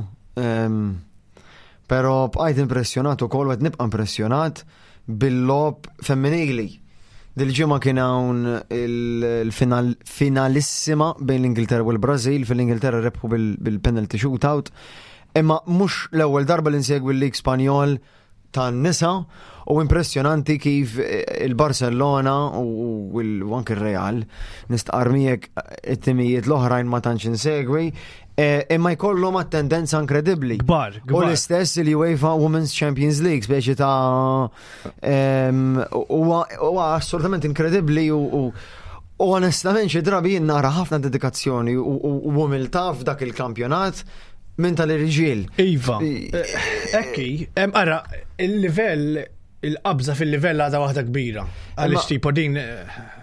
però bqajt impressjonat ukoll qed nibqa' impressjonat bil-logħob femminili. Dil-ġimgħa kien hawn il-finalissima bejn l-Ingilterra u l-Brażil, fil-Ingilterra rebħu bil-penalty shootout. Imma mhux l-ewwel darba li nsegwi l-lig Spanjol tan-nisa u impressjonanti kif il-Barcellona u anke r-Real nistaqar miegħek it-timijiet l-oħrajn ma tantx insegwi imma jkollhom tendenza inkredibbli. U l-istess il-UEFA Women's Champions League speċi ta' huwa assolutament inkredibbli u onestament xi drabi nara ħafna dedikazzjoni u umiltà f'dak il-kampjonat minn tal-irġiel. Iva, ekki, ara, il-livell, il-qabża fil-livell għadha waħda kbira. Għaliex tipo din,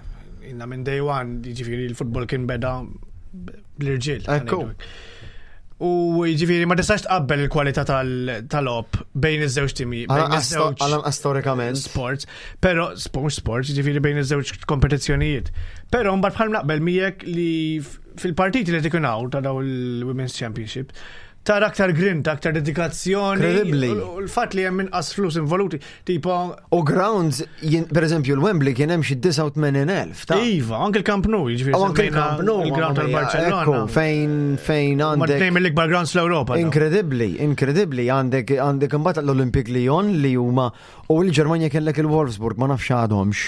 inna minn day one, jiġifieri il-futbol kien beda bl-irġiel. U ġifiri ma tistax tqabbel il-kwalità tal-op bejn iż-żewġ timi. Għala storikament. Sports, pero sports, ġifiri bejn iż-żewġ kompetizzjonijiet. Pero mbagħad bħal naqbel miegħek li fil-partiti li tikun hawn ta' daw il-Women's Championship tara aktar grinta, aktar dedikazzjoni. Credibbly. U l-fatt li hemm inqas flus involuti, tipo. U grounds, per eżempju, l-Wembley kien hemm xi 89,000 ta' Iva, anke l-Camp Nou, ġifieri. Anke l-Camp Nou, il-ground tal-Barcellona. Fejn Ma għandek. dejjem l-ikbar grounds fl-Ewropa. Incredibly, għandek imbagħad l-Olympic Lyon li huma u l-Ġermanja kellek il-Wolfsburg ma nafx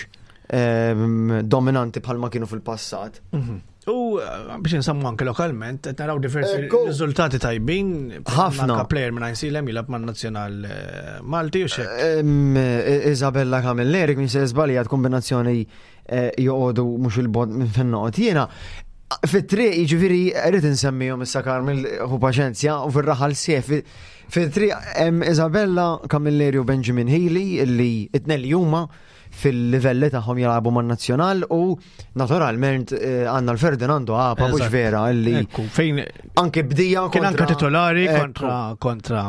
għadhomx dominanti bħalma kienu fil-passat. U biex nsammu anke lokalment, qed naraw diversi riżultati tajbin. Ħafna. Plejer minn ICLM jilab man nazzjonal Malti u xek. Isabella Camilleri kien se żbaljat kombinazzjoni joqogħdu mhux il-bod minn fin-noqgħod. Jiena fit-triq jiġifieri rrid insemmihom issa Karmel hu paċenzja u fir-raħal sief. Fit-triq hemm Isabella Camilleri u Benjamin Healy illi it-tnelli huma fil-livelli tagħhom jilagħbu man-nazzjonal u naturalment għandna l-Ferdinando Apa mhux vera illi fejn anke bdija kien anke titolari kontra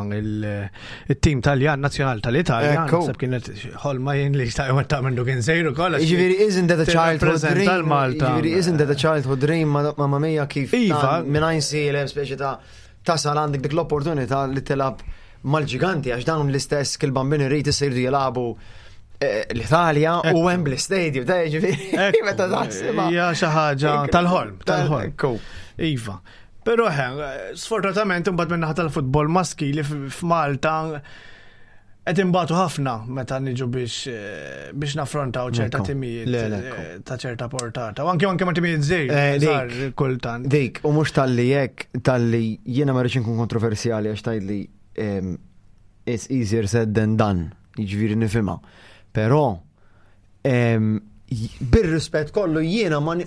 il-tim Taljan nazzjonal tal-Italja, naħseb kienet ħolma jien li tagħmlu kien sejru kollha. Jiġifieri isn't that a childhood dream? Jiġifieri isn't that a childhood dream mamma mija kif minn ICLM speċi ta' tasal għandek dik l-opportunità li tilab mal-ġiganti għax dawn l-istess kil-bambini rrid isirdu jilagħbu l-Italja u Wembley Stadium, ta' ġifieri meta taħsibha. Hija xi ħaġa tal-ħolm. Iva. Però sfortunatament imbagħad minn naħa tal-futbol maskili f'Malta qed imbagħtu ħafna meta niġu biex naffrontaw ċerta timijiet ta' ċerta portata. U anke ma' timijiet żgħir kultant. Dik, u mhux talli hekk talli jiena ma rridx inkun kontroversjali għax tgħidli it's easier said than done. Jiġifieri nifhimha. Però bir-rispett kollu jiena ma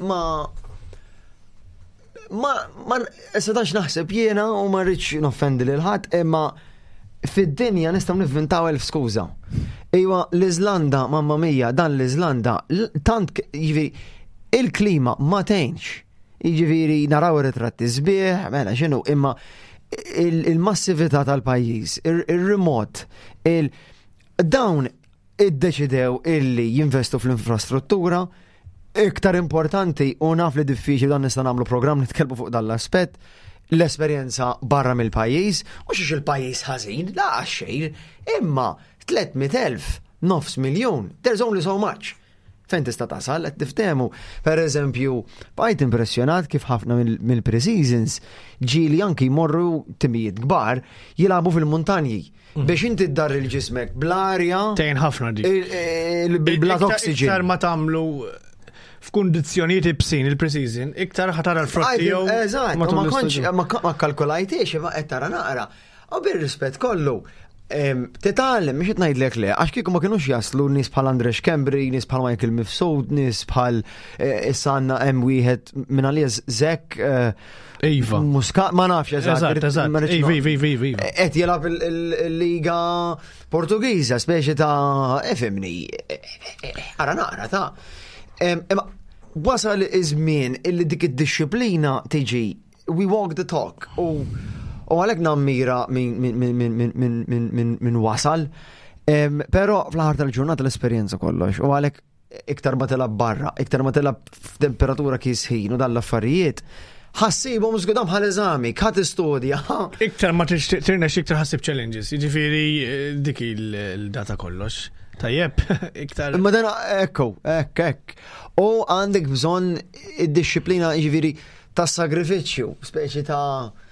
setax naħseb jiena u ma rridx noffendi lil ħadd imma fid-dinja nistgħu nivvintaw elf skuża. Ejwa l-Iżlanda mamma mija dan l-Iżlanda tant jiġifieri il-klima ma tgħinx. Jiġifieri naraw ir-ritratti sbieħ, mela x'inhu imma il-massività tal-pajjiż, ir-remot, dawn iddeċidew illi jinvestu fl-infrastruttura iktar importanti u naf li diffiċli dan nista' nagħmlu programm nitkellmu fuq dan l-aspett l-esperjenza barra mill-pajjiż u xiex il-pajjiż ħażin la xejn imma 300,000 nofs miljun there's only so much. Fejn tista' tasal qed tiftehmu. Pereżempju, bqajt impressjonat kif ħafna mill-pre-seasons ġieli anki jmorru timijiet kbar jilagħbu fil-muntanji. Biex inti ddarri l-ġismek bl-arja. Tejn ħafna dik. Bla oxygen. Iktar ma tagħmlu f'kundizzjonijiet ibsin il-pre-season, iktar ħatara l-frotti jew. Eżatt, ma kalkulajtiex imma qed tara naqra. U bir-rispett kollu. Titgħallem mhix qed ngħidlek le, għax kieku ma kinux jaslu nies bħal Andrex Kembri, nies bħal Michael Mifsud, nies bħal issa għandna hemm wieħed minn għalih Zek Iva. Ma nafx eżatt. Iva. Qed jilgħab il-Liga Portugiża, speċi ta' efemni. Ara naqra ta' imma wasal iż-żmien illi dik id-disciplina tiġi we walk the talk u għalhekk nammira minn wasal, però fl-aħħar tal-ġurnata l-esperjenza kollox u għalhekk iktar ma tilab barra, iktar ma tilab f'temperatura kisħin u dan l-affarijiet ħassibhom żgudam bħal eżami, ħadd istudja. Iktar ma tirnex iktar ħassib challenges, jiġifieri dik il-data kollox. Tajjeb, iktar. Ma dan hekk. U għandek bżonn id-disciplina jiġifieri tas-sagrifiċċju, speċi ta'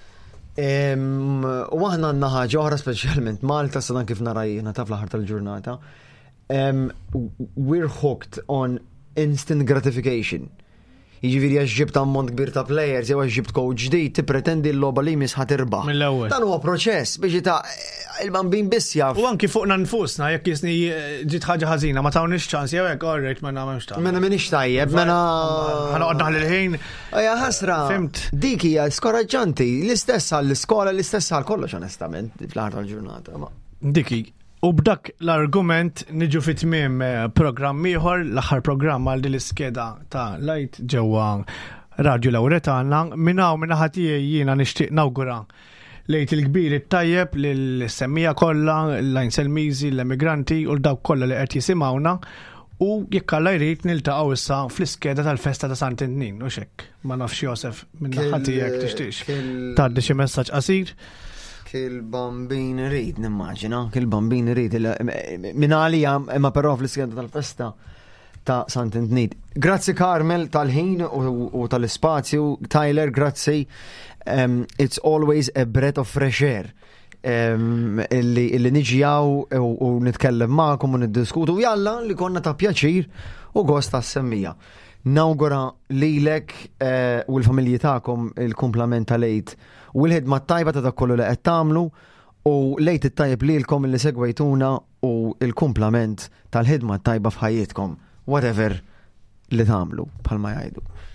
u aħna għandna ħaġa oħra speċjalment Malta sadan kif narajna ta' fl-aħħar tal-ġurnata. We're hooked on instant gratification. Jiġifieri għax ġibt ammont kbir ta' players jew għax ġibt coach ġdid tippretendi l-logħba li jmiss ħatirbaħ. Mill-ewwel. Dan huwa proċess biex ta' il-bambin biss jaf. U anki fuqna nfusna jekk jisni ġiet ħaġa ħażina ma tawniex ċans jew hekk orrejt ma nagħmilx ta'. Mena m'iniex tajjeb, mena ħanoqgħod naħli l-ħin. Ja ħasra. Fimt. Dik hija skoraġġanti, l-istess għall-iskola, l-istess għal kollox onestament fl-aħħar tal-ġurnata. Diki. U b'dak l-argument niġu fit-tmiem programm ieħor, l-aħħar programm għal din l-iskeda ta' Light ġewwa Radju Lawretana, minnaw minna ħatijaj jiena nixtieq nawgura lejt il-kbir it-tajjeb lill-semmija kollha, l-lajn selmiżi, l-emigranti u l-dawk kollha li qed jisimgħuna u jekk Alla jrid niltaqgħu issa fl-iskeda tal-festa ta' Sant'Ennin u xekk. Ma nafx Josef minna ħatijek tixtieqx. Tgħaddi xi messaġġ qasir. Kil-bambin irid nimmaġina, kil-bambin irid minn għalija imma però fl-iskeda tal-festa ta' Sant'Ennin. Grazzi Carmel tal-ħin u tal-ispazju. Tyler, grazzi. It's always a breath of fresh air. Illi niġjaw u nitkellem ma'kom u niddiskutu jalla li konna ta' pjaċir u gost ta' semmija. Nawgura lilek u l-familji ta'kom il-kumplament tal-lejt u l-ħidma tajba ta' kollu li qed tagħmlu u lejt it-tajb lilkom li segwejtuna u il-kumplament tal-ħidma tajba f'ħajjitkom. Whatever li tagħmlu bħalma jgħidu.